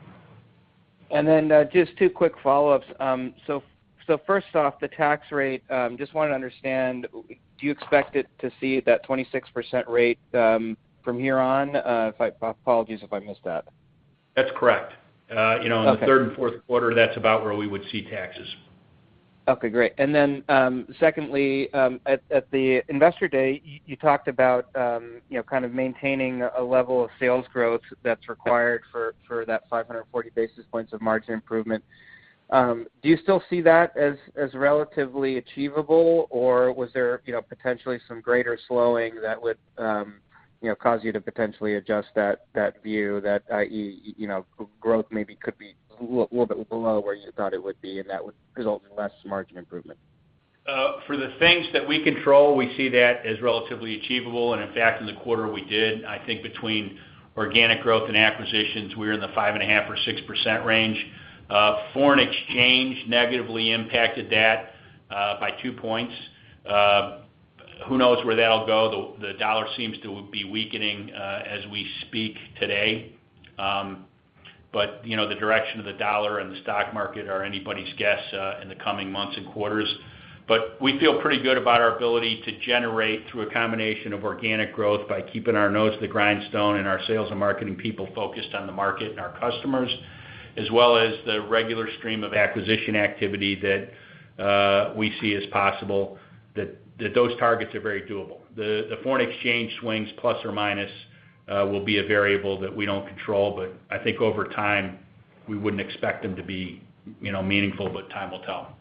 And then uh, just two quick follow-ups. Um, so, so first off, the tax rate. Um, just wanted to understand: do you expect it to see that twenty-six percent rate um, from here on? Uh, if I, apologies if I missed that. That's correct. Uh, you know, in okay. the third and fourth quarter, that's about where we would see taxes. Okay, great. And then, um, secondly, um, at, at the Investor Day, you, you talked about, um, you know, kind of maintaining a level of sales growth that's required for, for that five hundred forty basis points of margin improvement. Um, do you still see that as, as relatively achievable, or was there, you know, potentially some greater slowing that would, um, you know, cause you to potentially adjust that, that view that, that is, you know, growth maybe could be a little, little bit below where you thought it would be, and that would result in less margin improvement? Uh, for the things that we control, we see that as relatively achievable, and in fact, in the quarter we did. I think between organic growth and acquisitions, we were in the five and a half or six percent range. Uh, foreign exchange negatively impacted that uh, by two points. Uh, who knows where that'll go? The, the dollar seems to be weakening uh, as we speak today. Um, But, you know, the direction of the dollar and the stock market are anybody's guess uh, in the coming months and quarters. But we feel pretty good about our ability to generate through a combination of organic growth by keeping our nose to the grindstone and our sales and marketing people focused on the market and our customers, as well as the regular stream of acquisition activity that uh, we see as possible, that, that those targets are very doable. The, the foreign exchange swings plus or minus Uh, will be a variable that we don't control, but I think over time we wouldn't expect them to be, you know, meaningful, but time will tell.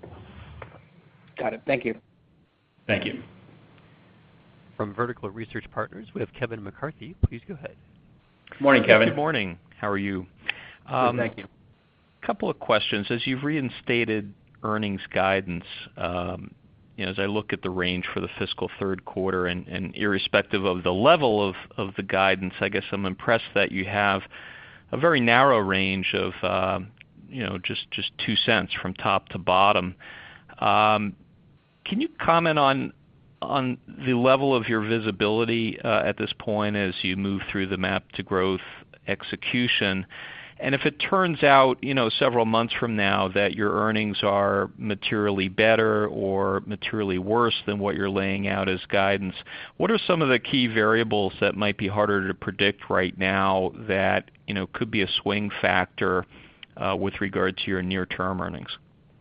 Got it. Thank you. Thank you. From Vertical Research Partners, we have Kevin McCarthy. Please go ahead. Morning, Kevin. Good morning. How are you? Um, Good, thank you. Couple of questions. As you've reinstated earnings guidance, um, you know, as I look at the range for the fiscal third quarter, and, and irrespective of the level of, of the guidance, I guess I'm impressed that you have a very narrow range of, uh, you know, just, just two cents from top to bottom. Um, can you comment on on the level of your visibility uh, at this point as you move through the MAP to Growth execution? And if it turns out, you know, several months from now that your earnings are materially better or materially worse than what you're laying out as guidance, what are some of the key variables that might be harder to predict right now that, you know, could be a swing factor uh, with regard to your near-term earnings?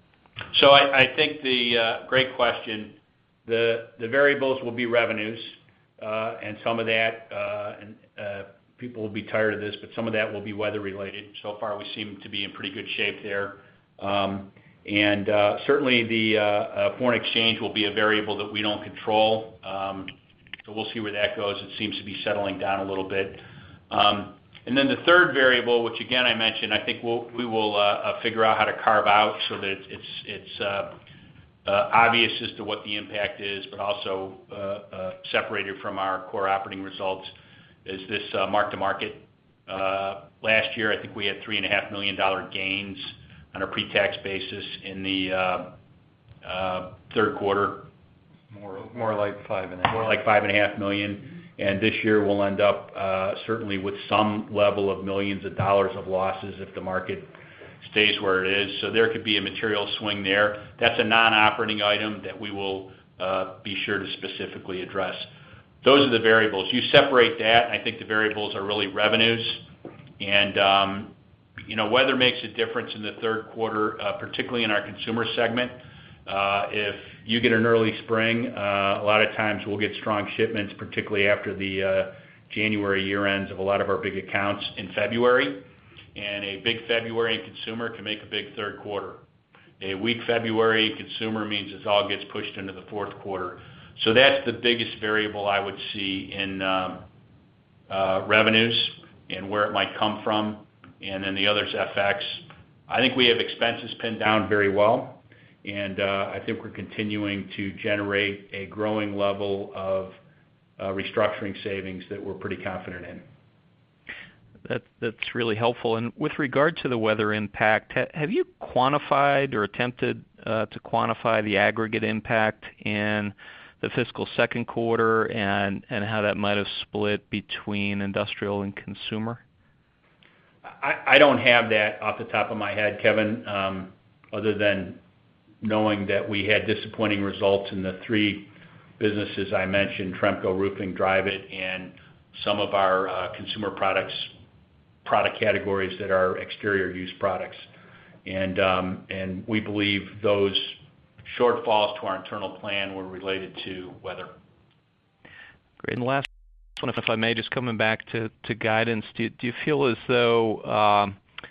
So I, I think the uh, great question. The the variables will be revenues, uh, and some of that, uh, and uh, people will be tired of this, but some of that will be weather related. So far, we seem to be in pretty good shape there, um, and uh, certainly the uh, uh, foreign exchange will be a variable that we don't control. Um, so we'll see where that goes. It seems to be settling down a little bit. Um, and then the third variable, which again I mentioned, I think we'll, we will uh, uh, figure out how to carve out so that it's it's. Uh, Uh, obvious as to what the impact is, but also uh, uh, separated from our core operating results, is this uh, mark-to-market. Uh, last year, I think we had three point five million dollars gains on a pre-tax basis in the uh, uh, third quarter. More, more like five and a half. More like five and a half million. And this year we'll end up uh, certainly with some level of millions of dollars of losses if the market stays where it is. So there could be a material swing there. That's a non-operating item that we will uh, be sure to specifically address. Those are the variables. You separate that, and I think the variables are really revenues. And, um, you know, weather makes a difference in the third quarter, uh, particularly in our consumer segment. Uh, if you get an early spring, uh, a lot of times we'll get strong shipments, particularly after the uh, January year ends of a lot of our big accounts in February. And a big February in consumer can make a big third quarter. A weak February in consumer means it all gets pushed into the fourth quarter. So that's the biggest variable I would see in um, uh, revenues and where it might come from. And then the other's F X. I think we have expenses pinned down very well. And uh, I think we're continuing to generate a growing level of uh, restructuring savings that we're pretty confident in. That, that's really helpful. And with regard to the weather impact, ha- have you quantified or attempted uh, to quantify the aggregate impact in the fiscal second quarter and, and how that might have split between industrial and consumer? I, I don't have that off the top of my head, Kevin, um, other than knowing that we had disappointing results in the three businesses I mentioned, Tremco, Roofing, Dryvit, and some of our uh, consumer products product categories that are exterior use products. And um, and we believe those shortfalls to our internal plan were related to weather. Great. And the last one, if I may, just coming back to, to guidance, do, do you feel as though, um,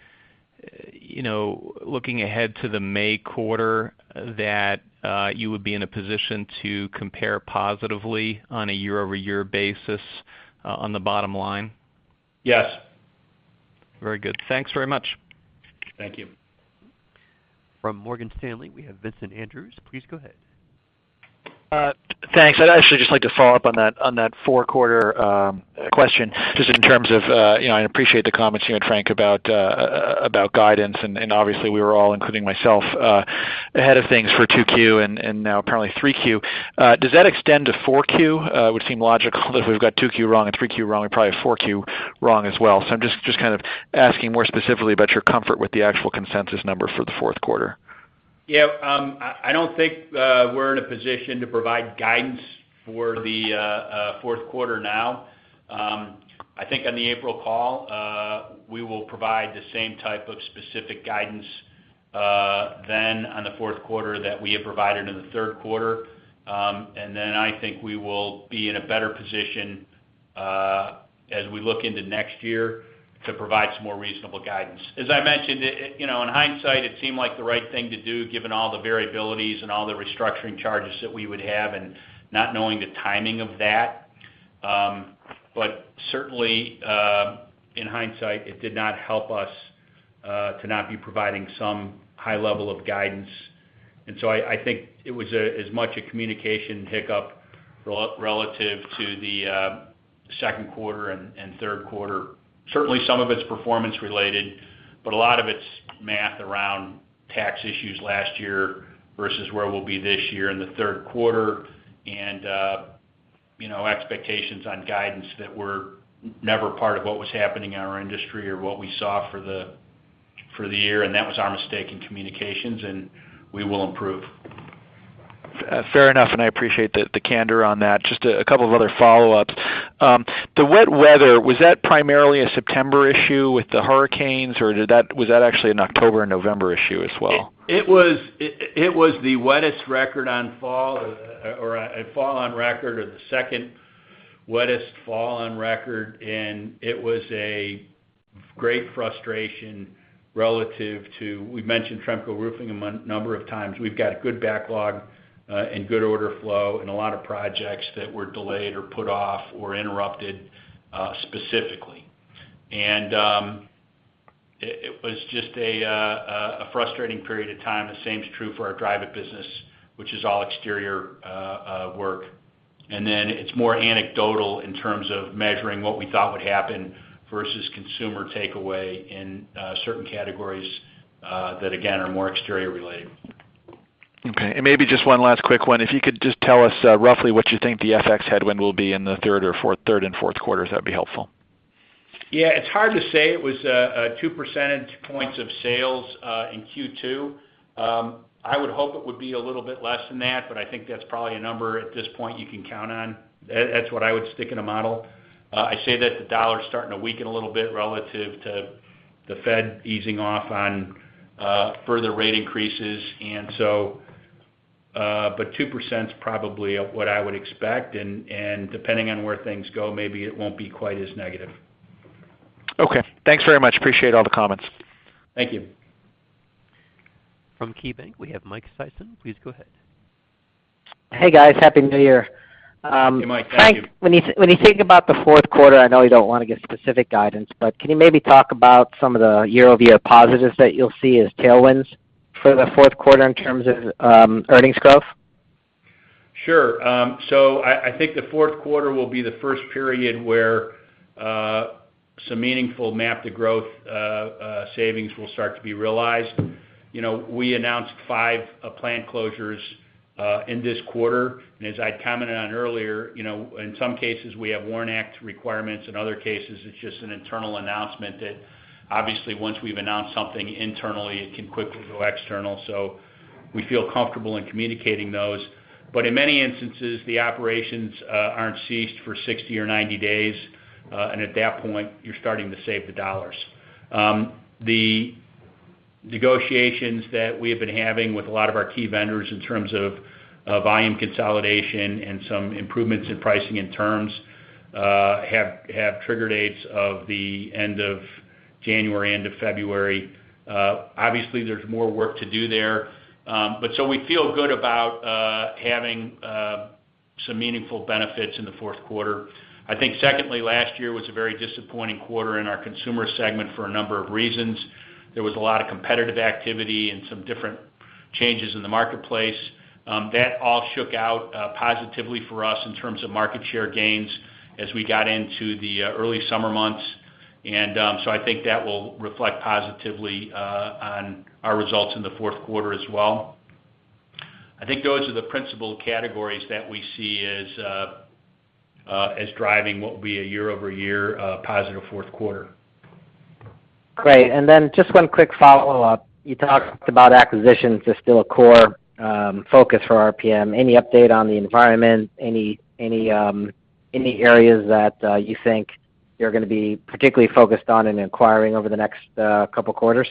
you know, looking ahead to the May quarter, that uh, you would be in a position to compare positively on a year-over-year basis uh, on the bottom line? Yes. Very good. Thanks very much. Thank you. From Morgan Stanley, we have Vincent Andrews. Please go ahead. Uh, thanks. I'd actually just like to follow up on that on that four-quarter um, question, just in terms of, uh, you know, I appreciate the comments you had, Frank, about uh, about guidance, and, and obviously we were all, including myself, uh, ahead of things for two Q and, and now apparently three Q. Uh, does that extend to four Q? Uh, it would seem logical that if we've got two Q wrong and three Q wrong, we probably have four Q wrong as well. So I'm just, just kind of asking more specifically about your comfort with the actual consensus number for the fourth quarter. Yeah, um, I don't think uh, we're in a position to provide guidance for the uh, uh, fourth quarter now. Um, I think on the April call, uh, we will provide the same type of specific guidance uh, then on the fourth quarter that we have provided in the third quarter. Um, and then I think we will be in a better position uh, as we look into next year to provide some more reasonable guidance. As I mentioned, it, you know, in hindsight, it seemed like the right thing to do given all the variabilities and all the restructuring charges that we would have and not knowing the timing of that. Um, but certainly, uh, in hindsight, it did not help us uh, to not be providing some high level of guidance. And so I, I think it was a, as much a communication hiccup rel- relative to the uh, second quarter and, and third quarter. Certainly some of it's performance related, but a lot of it's math around tax issues last year versus where we'll be this year in the third quarter, and uh, you know, expectations on guidance that were never part of what was happening in our industry or what we saw for the for the year, and that was our mistake in communications, and we will improve. Uh, fair enough, and I appreciate the, the candor on that. Just a, a couple of other follow-ups. Um, the wet weather, was that primarily a September issue with the hurricanes, or did that was that actually an October and November issue as well? It, it was it, it was the wettest record on fall, uh, or a, a fall on record, or the second wettest fall on record, and it was a great frustration relative to, we mentioned Tremco Roofing a mon- number of times. We've got a good backlog uh, and good order flow, and a lot of projects that were delayed or put off or interrupted uh, specifically. And um, it, it was just a, uh, a frustrating period of time. The same is true for our Drive-It business, which is all exterior uh, uh, work. And then it's more anecdotal in terms of measuring what we thought would happen versus consumer takeaway in uh, certain categories uh, that, again, are more exterior related. Okay, and maybe just one last quick one. If you could just tell us uh, roughly what you think the F X headwind will be in the third or fourth, third and fourth quarters, that'd be helpful. Yeah, it's hard to say. It was uh, uh, two percentage points of sales uh, in Q two. Um, I would hope it would be a little bit less than that, but I think that's probably a number at this point you can count on. That's what I would stick in a model. Uh, I say that the dollar's starting to weaken a little bit relative to the Fed easing off on uh, further rate increases, and so, uh, but two percent is probably what I would expect, and, and depending on where things go, maybe it won't be quite as negative. Okay. Thanks very much. Appreciate all the comments. Thank you. From KeyBank, we have Mike Sison. Please go ahead. Hey, guys. Happy New Year. Um, hey, Mike. Thank Frank, you. when you, th- when you think about the fourth quarter, I know you don't want to give specific guidance, but can you maybe talk about some of the year-over-year positives that you'll see as tailwinds for the fourth quarter in terms of um, earnings growth? Sure. Um, so I, I think the fourth quarter will be the first period where uh, some meaningful MAP to Growth uh, uh, savings will start to be realized. You know, we announced five uh, plant closures uh, in this quarter, and as I'd commented on earlier, you know, in some cases we have WARN Act requirements. In other cases, it's just an internal announcement that obviously once we've announced something internally, it can quickly go external. So we feel comfortable in communicating those. But in many instances, the operations uh, aren't ceased for sixty or ninety days, uh, and at that point, you're starting to save the dollars. Um, the negotiations that we have been having with a lot of our key vendors in terms of uh, volume consolidation and some improvements in pricing and terms uh, have have trigger dates of the end of January, end of February. Uh, obviously, there's more work to do there. Um, but so we feel good about uh, having uh, some meaningful benefits in the fourth quarter. I think secondly, last year was a very disappointing quarter in our consumer segment for a number of reasons. There was a lot of competitive activity and some different changes in the marketplace. Um, that all shook out uh, positively for us in terms of market share gains as we got into the uh, early summer months. And um, so I think that will reflect positively uh, on our results in the fourth quarter as well. I think those are the principal categories that we see as uh, uh, as driving what will be a year-over-year uh, positive fourth quarter. Great. And then just one quick follow-up. You talked about acquisitions as still a core um, focus for R P M. Any update on the environment? Any any um, any areas that uh, you think you're going to be particularly focused on in acquiring over the next uh, couple quarters?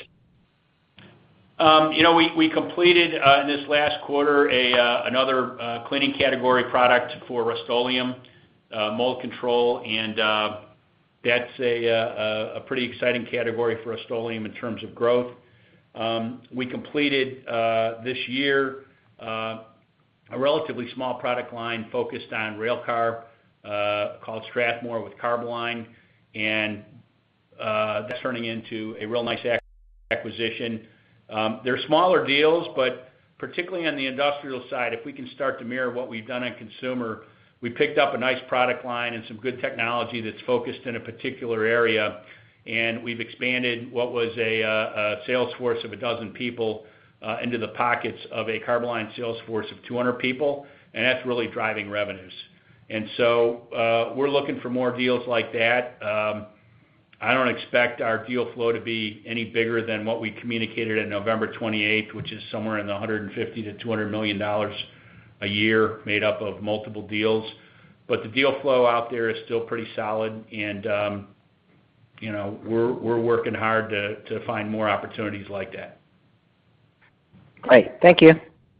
Um, you know, we, we completed uh, in this last quarter a uh, another uh, cleaning category product for Rust-Oleum, uh, mold control, and uh, that's a, a, a pretty exciting category for Rust-Oleum in terms of growth. Um, we completed uh, this year uh, a relatively small product line focused on railcar, Uh, called Strathmore with Carboline, and uh, that's turning into a real nice acquisition. Um, they're smaller deals, but particularly on the industrial side, if we can start to mirror what we've done on consumer, we picked up a nice product line and some good technology that's focused in a particular area, and we've expanded what was a, a sales force of a dozen people uh, into the pockets of a Carboline sales force of two hundred people, and that's really driving revenues. And so uh, we're looking for more deals like that. Um, I don't expect our deal flow to be any bigger than what we communicated on November twenty-eighth, which is somewhere in the one hundred fifty to two hundred million dollars a year, made up of multiple deals. But the deal flow out there is still pretty solid, and um, you know we're we're working hard to to find more opportunities like that. Great, thank you.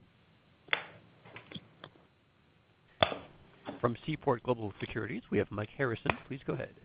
From Seaport Global Securities, we have Mike Harrison. Please go ahead.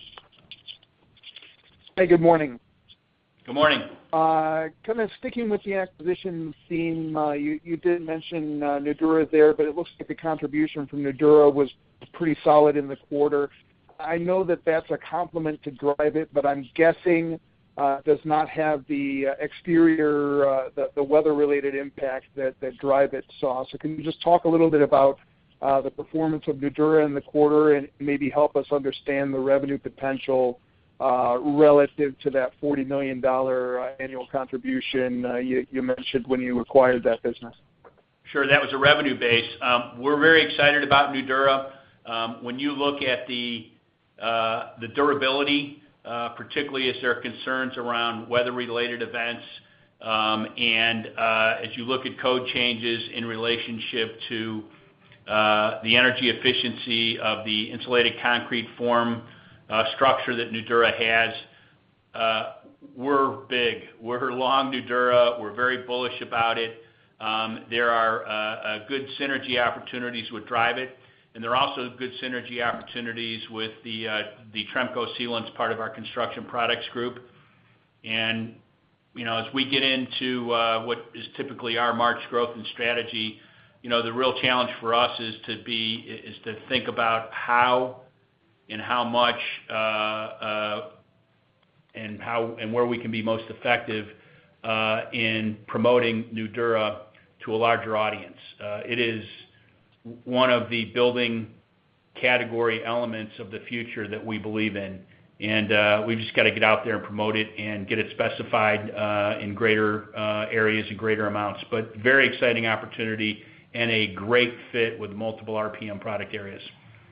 Hey, good morning. Good morning. Uh, kind of sticking with the acquisition theme, uh, you, you did mention uh, Nudura there, but it looks like the contribution from Nudura was pretty solid in the quarter. I know that that's a complement to Dryvit, but I'm guessing uh, does not have the uh, exterior, uh, the, the weather-related impact that, that Dryvit saw. So can you just talk a little bit about uh, the performance of Nudura in the quarter and maybe help us understand the revenue potential Uh, relative to that forty million dollars uh, annual contribution uh, you, you mentioned when you acquired that business? Sure, that was a revenue base. Um, we're very excited about Nudura. Um, when you look at the uh, the durability, uh, particularly as there are concerns around weather-related events, um, and uh, as you look at code changes in relationship to uh, the energy efficiency of the insulated concrete form Uh, structure that Nudura has, uh, we're big. We're long Nudura. We're very bullish about it. Um, there are uh, uh, good synergy opportunities with Dryvit, and there are also good synergy opportunities with the uh, the Tremco Sealants part of our construction products group. And you know, as we get into uh, what is typically our March growth and strategy, you know, the real challenge for us is to be is to think about how and how much uh, uh, and how and where we can be most effective uh, in promoting Nudura to a larger audience. Uh, it is one of the building category elements of the future that we believe in, and uh, we've just got to get out there and promote it and get it specified uh, in greater uh, areas and greater amounts. But very exciting opportunity and a great fit with multiple R P M product areas.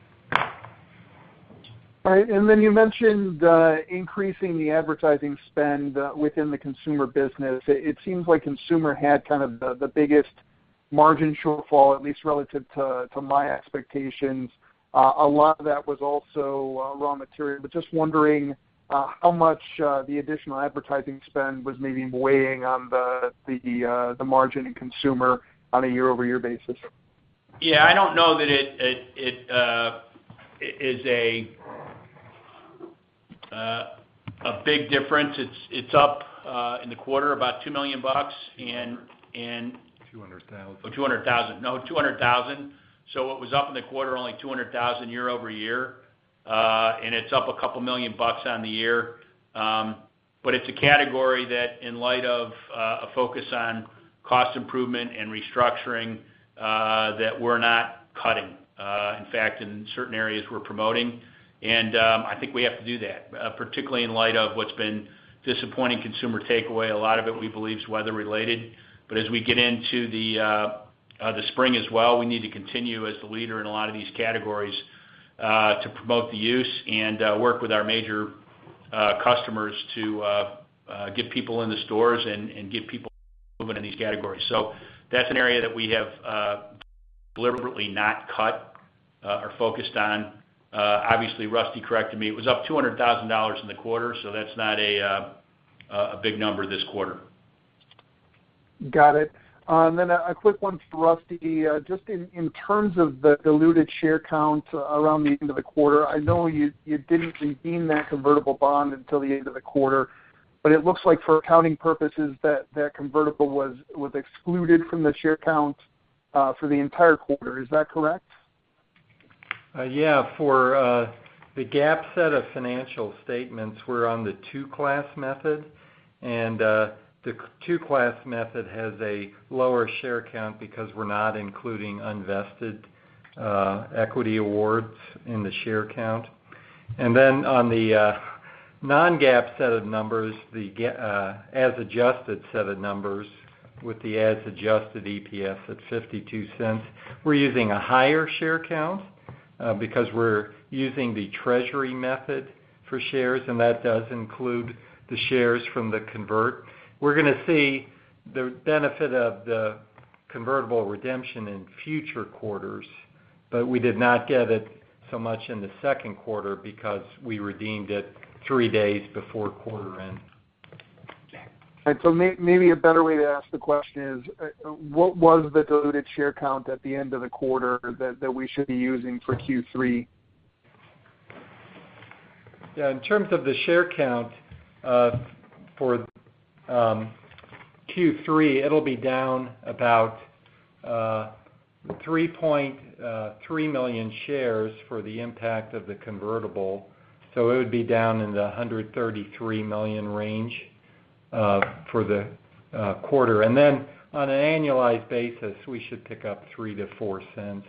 All right, and then you mentioned uh, increasing the advertising spend uh, within the consumer business. It, it seems like consumer had kind of the, the biggest margin shortfall, at least relative to, to my expectations. Uh, a lot of that was also uh, raw material, but just wondering uh, how much uh, the additional advertising spend was maybe weighing on the the, uh, the margin in consumer on a year-over-year basis. Yeah, I don't know that it it, it uh, is a Uh, a big difference. It's it's up uh, in the quarter about two million bucks and and two hundred thousand. Oh, two hundred thousand. No, two hundred thousand. So it was up in the quarter only two hundred thousand year over year, uh, and it's up a couple million bucks on the year. Um, but it's a category that, in light of uh, a focus on cost improvement and restructuring, uh, that we're not cutting. Uh, in fact, in certain areas we're promoting. And um, I think we have to do that, uh, particularly in light of what's been disappointing consumer takeaway. A lot of it we believe is weather-related. But as we get into the uh, uh, the spring as well, we need to continue as the leader in a lot of these categories uh, to promote the use and uh, work with our major uh, customers to uh, uh, get people in the stores and, and get people moving in these categories. So that's an area that we have uh, deliberately not cut uh, or focused on. Uh, obviously, Rusty corrected me. It was up two hundred thousand dollars in the quarter, so that's not a uh, a big number this quarter. Got it. Uh, and then a, a quick one for Rusty. Uh, just in, in terms of the diluted share count uh, around the end of the quarter, I know you, you didn't redeem that convertible bond until the end of the quarter, but it looks like for accounting purposes that, that convertible was, was excluded from the share count uh, for the entire quarter. Is that correct? Uh, yeah, for uh, the GAAP set of financial statements, we're on the two-class method, and uh, the two-class method has a lower share count because we're not including unvested uh, equity awards in the share count. And then on the uh, non-GAAP set of numbers, the uh, as-adjusted set of numbers with the as-adjusted E P S at fifty-two cents, we're using a higher share count uh, because we're using the treasury method for shares, and that does include the shares from the convert. We're going to see the benefit of the convertible redemption in future quarters, but we did not get it so much in the second quarter because we redeemed it three days before quarter end. And so may, maybe a better way to ask the question is, uh, what was the diluted share count at the end of the quarter that, that we should be using for Q three? Yeah, in terms of the share count uh, for um, Q three, it'll be down about uh, three point three million shares for the impact of the convertible. So it would be down in the one hundred thirty-three million range uh, for the uh, quarter. And then on an annualized basis, we should pick up three to four cents.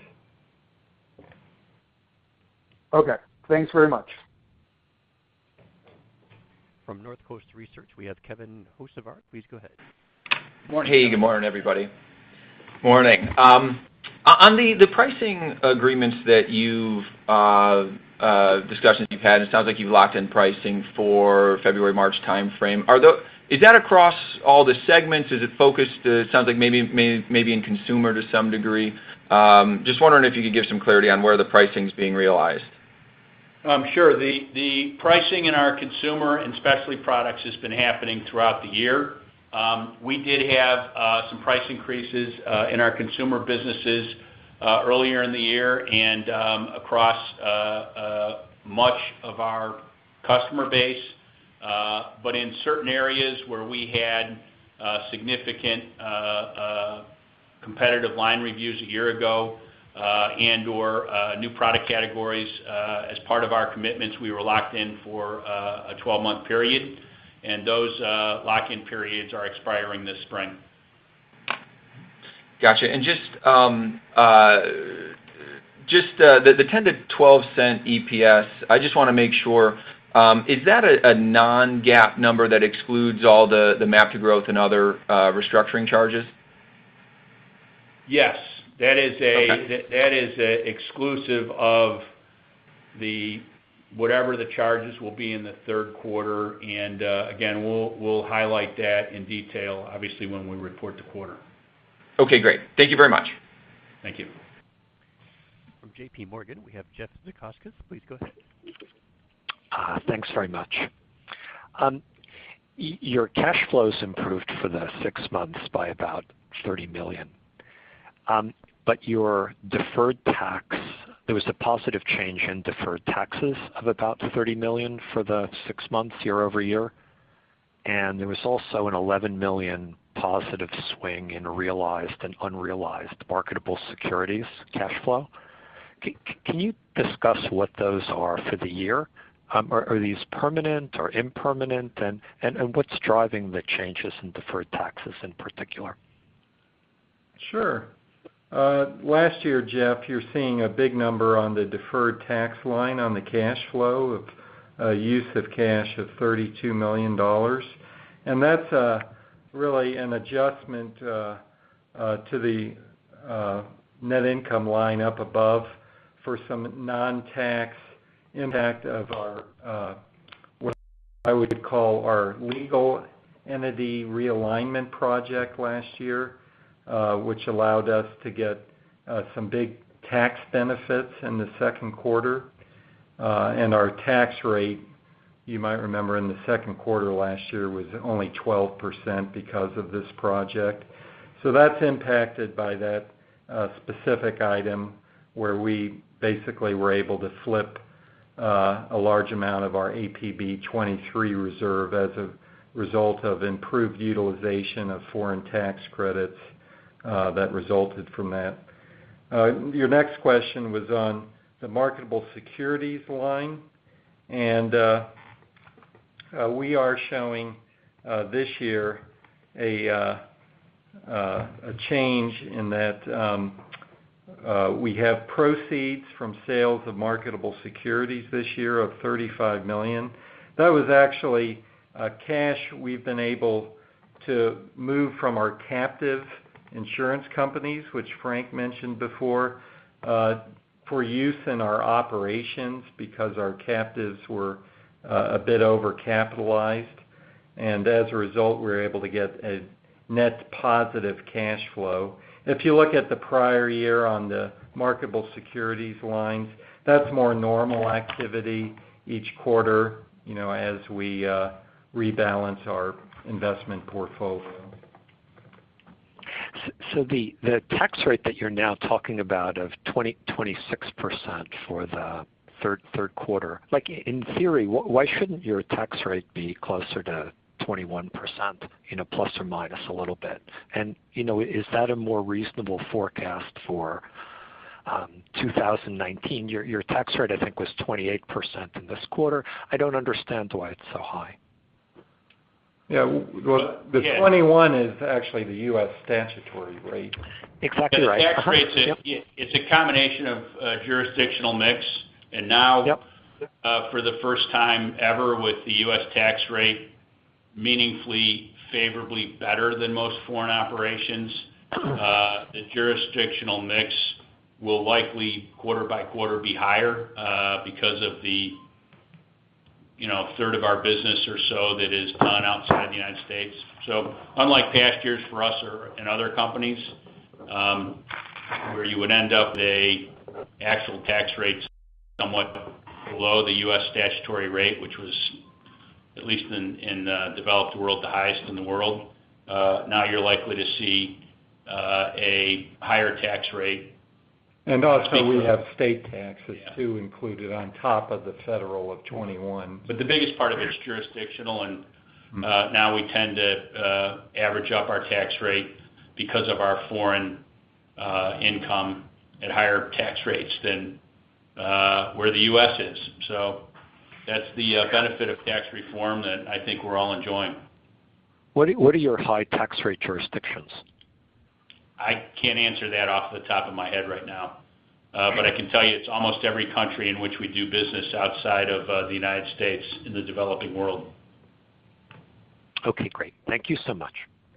Okay, thanks very much. From North Coast Research, we have Kevin Hocevar. Please go ahead. Morning. Hey, good morning, everybody. Morning. Um, on the, the pricing agreements that you've uh, uh, discussions you've had, it sounds like you've locked in pricing for February, March timeframe. Are the is that across all the segments? Is it focused? Uh, it sounds like maybe, maybe maybe in consumer to some degree. Um, just wondering if you could give some clarity on where the pricing is being realized. Um, sure. The, the pricing in our consumer and specialty products has been happening throughout the year. Um, we did have uh, some price increases uh, in our consumer businesses uh, earlier in the year and um, across uh, uh, much of our customer base. Uh, but in certain areas where we had uh, significant uh, uh, competitive line reviews a year ago, Uh, and or uh, new product categories. Uh, as part of our commitments, we were locked in for uh, a twelve-month period, and those uh, lock-in periods are expiring this spring. Gotcha. And just um, uh, just uh, the, the ten to twelve cent E P S, I just want to make sure, um, is that a, a non-GAAP number that excludes all the, the MAP to Growth and other uh, restructuring charges? Yes. That is a okay. that, that is a exclusive of the whatever the charges will be in the third quarter, and uh, again, we'll we'll highlight that in detail, obviously, when we report the quarter. Okay, great. Thank you very much. Thank you. From J P Morgan, we have Jeff Zekauskas. Please go ahead. Uh, thanks very much. Um, y- your cash flows improved for the six months by about thirty million dollars. Um, but your deferred tax, there was a positive change in deferred taxes of about thirty million dollars for the six months year over year. And there was also an eleven million dollars positive swing in realized and unrealized marketable securities cash flow. C- can you discuss what those are for the year? Um, are, are these permanent or impermanent? And, and, and what's driving the changes in deferred taxes in particular? Sure. Uh, last year, Jeff, you're seeing a big number on the deferred tax line on the cash flow of uh, use of cash of thirty-two million dollars. And that's uh, really an adjustment uh, uh, to the uh, net income line up above for some non-tax impact of our, uh, what I would call our legal entity realignment project last year. Uh, which allowed us to get uh, some big tax benefits in the second quarter. Uh, and our tax rate, you might remember in the second quarter last year, was only twelve percent because of this project. So that's impacted by that uh, specific item where we basically were able to flip uh, a large amount of our A P B twenty-three reserve as a result of improved utilization of foreign tax credits Uh, that resulted from that. Uh, your next question was on the marketable securities line, And uh, uh, we are showing uh, this year a, uh, uh, a change in that um, uh, we have proceeds from sales of marketable securities this year of thirty-five million dollars. That was actually uh, cash we've been able to move from our captive insurance companies, which Frank mentioned before, uh, for use in our operations because our captives were uh, a bit overcapitalized. And as a result, we were able to get a net positive cash flow. If you look at the prior year on the marketable securities lines, that's more normal activity each quarter, you know, as we uh, rebalance our investment portfolio. So the, the tax rate that you're now talking about of twenty, twenty-six percent for the third third quarter, like in theory, wh- why shouldn't your tax rate be closer to twenty-one percent, you know, plus or minus a little bit? And, you know, is that a more reasonable forecast for um, two thousand nineteen? Your, your tax rate, I think, was twenty-eight percent in this quarter. I don't understand why it's so high. Yeah, well, the yeah. twenty-one is actually the U S statutory rate. Exactly the right. tax Uh-huh. rate's a, Yep. it's a combination of uh, jurisdictional mix, and now Yep. uh, for the first time ever with the U S tax rate meaningfully favorably better than most foreign operations, uh, the jurisdictional mix will likely quarter by quarter be higher uh, because of the you know, third of our business or so that is done outside the United States. So unlike past years for us or in other companies, um, where you would end up with a actual tax rate somewhat below the U S statutory rate, which was, at least in, in the developed world, the highest in the world, uh, now you're likely to see uh, a higher tax rate. And also we have state taxes yeah. too included on top of the federal of twenty-one. But the biggest part of it's jurisdictional, and uh, now we tend to uh, average up our tax rate because of our foreign uh, income at higher tax rates than uh, where the U S is. So that's the uh, benefit of tax reform that I think we're all enjoying. What What are your high tax rate jurisdictions? I can't answer that off the top of my head right now, uh, but I can tell you it's almost every country in which we do business outside of uh, the United States in the developing world. Okay, great. Thank you so much.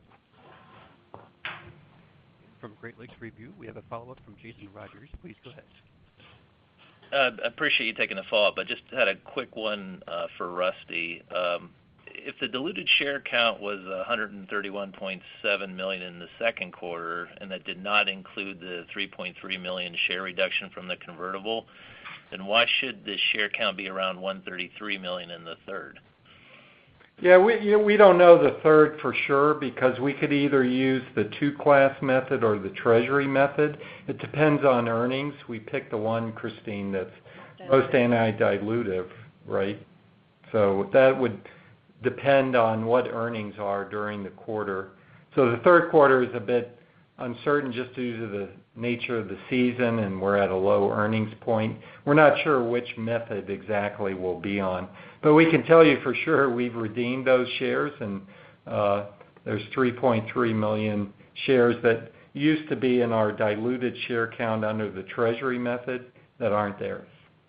From Great Lakes Review, we have a follow-up from Jason Rogers. Please go ahead. Uh, I appreciate you taking the follow-up, but just had a quick one uh, for Rusty. Um, If the diluted share count was one hundred thirty-one point seven million in the second quarter, and that did not include the three point three million share reduction from the convertible, then why should the share count be around one hundred thirty-three million in the third? Yeah, we you know, we don't know the third for sure because we could either use the two-class method or the treasury method. It depends on earnings. We picked the one, Christine, that's most anti-dilutive, right? So that would depend on what earnings are during the quarter. So the third quarter is a bit uncertain just due to the nature of the season, and we're at a low earnings point. We're not sure which method exactly we'll be on. But we can tell you for sure we've redeemed those shares, and uh, there's three point three million shares that used to be in our diluted share count under the treasury method that aren't there.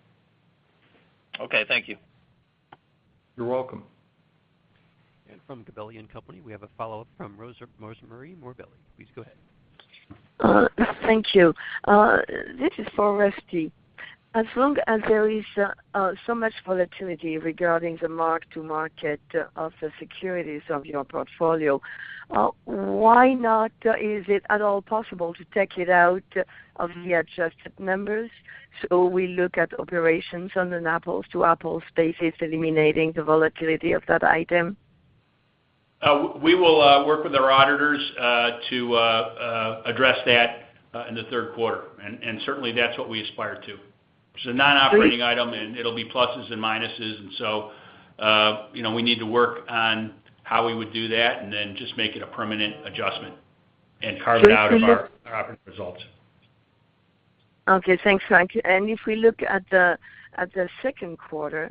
Okay, thank you. You're welcome. And from Gabelli and Company, we have a follow-up from Rosa, Rosemary Morbelli. Please go ahead. Uh, thank you. Uh, this is for Rusty. As long as there is uh, uh, so much volatility regarding the mark-to-market uh, of the securities of your portfolio, uh, why not uh, is it at all possible to take it out of the adjusted numbers so we look at operations on an apples-to-apples basis, eliminating the volatility of that item? Uh, we will uh, work with our auditors uh, to uh, uh, address that uh, in the third quarter, and, and certainly that's what we aspire to. It's a non-operating item, and it'll be pluses and minuses, and so uh, you know we need to work on how we would do that, and then just make it a permanent adjustment and carve it out of our, our operating results. Okay, thanks, Frank. And if we look at the at the second quarter,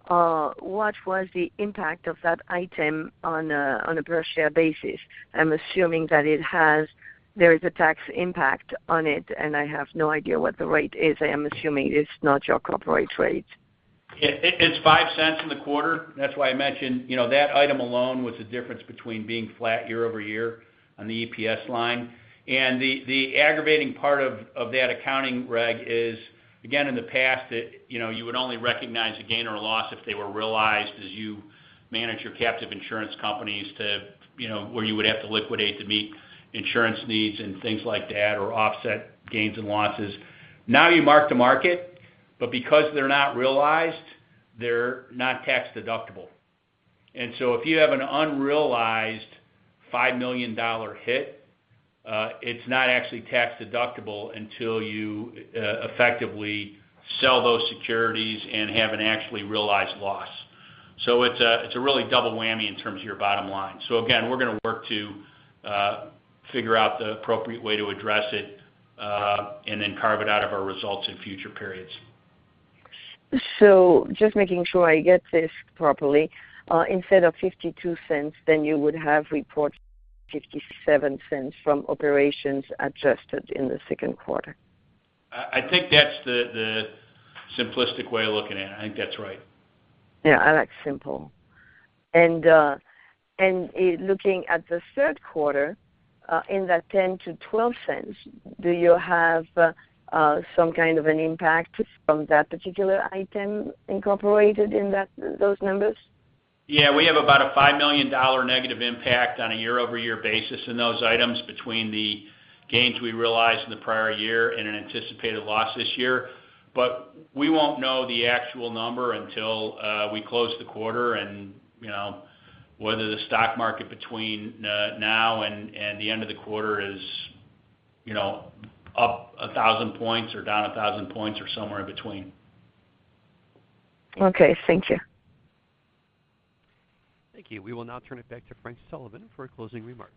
uh, what was the impact of that item on a, on a per share basis? I'm assuming that it has, there is a tax impact on it, and I have no idea what the rate is. I am assuming it's not your corporate rate. It, it, it's five cents in the quarter. That's why I mentioned, you know, that item alone was the difference between being flat year over year on the E P S line. And the, the aggravating part of, of that accounting reg is, again, in the past, it, you know, you would only recognize a gain or a loss if they were realized as you manage your captive insurance companies to, you know, where you would have to liquidate to meet insurance needs and things like that, or offset gains and losses. Now you mark to market, but because they're not realized, they're not tax deductible. And so if you have an unrealized five million dollars hit, uh, it's not actually tax deductible until you uh, effectively sell those securities and have an actually realized loss. So it's a, it's a really double whammy in terms of your bottom line. So again, we're going to work to uh, figure out the appropriate way to address it uh, and then carve it out of our results in future periods. So just making sure I get this properly, uh, instead of fifty-two cents, then you would have reported fifty-seven cents from operations adjusted in the second quarter. I think that's the, the simplistic way of looking at it. I think that's right. Yeah, I like simple. And uh, and it, looking at the third quarter, uh, in that ten to twelve cents, do you have uh, uh, some kind of an impact from that particular item incorporated in that those numbers? Yeah, we have about a five million dollars negative impact on a year-over-year basis in those items between the gains we realized in the prior year and an anticipated loss this year. But we won't know the actual number until uh, we close the quarter, and, you know, whether the stock market between uh, now and, and the end of the quarter is, you know, up a thousand points or down a thousand points or somewhere in between. Okay, thank you. Thank you. We will now turn it back to Frank Sullivan for closing remarks.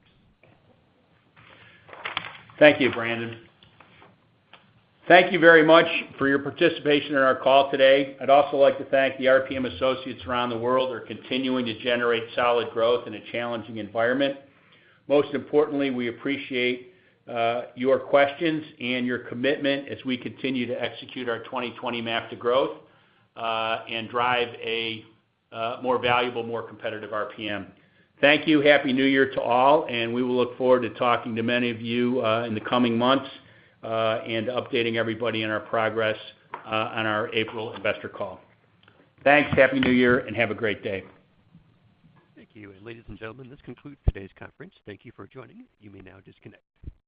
Thank you, Brandon. Thank you very much for your participation in our call today. I'd also like to thank the R P M associates around the world who are continuing to generate solid growth in a challenging environment. Most importantly, we appreciate uh, your questions and your commitment as we continue to execute our twenty twenty MAP to Growth uh, and drive a uh, more valuable, more competitive R P M. Thank you. Happy New Year to all, and we will look forward to talking to many of you uh, in the coming months uh, and updating everybody on our progress uh, on our April investor call. Thanks. Happy New Year, and have a great day. Thank you. And ladies and gentlemen, this concludes today's conference. Thank you for joining. You may now disconnect.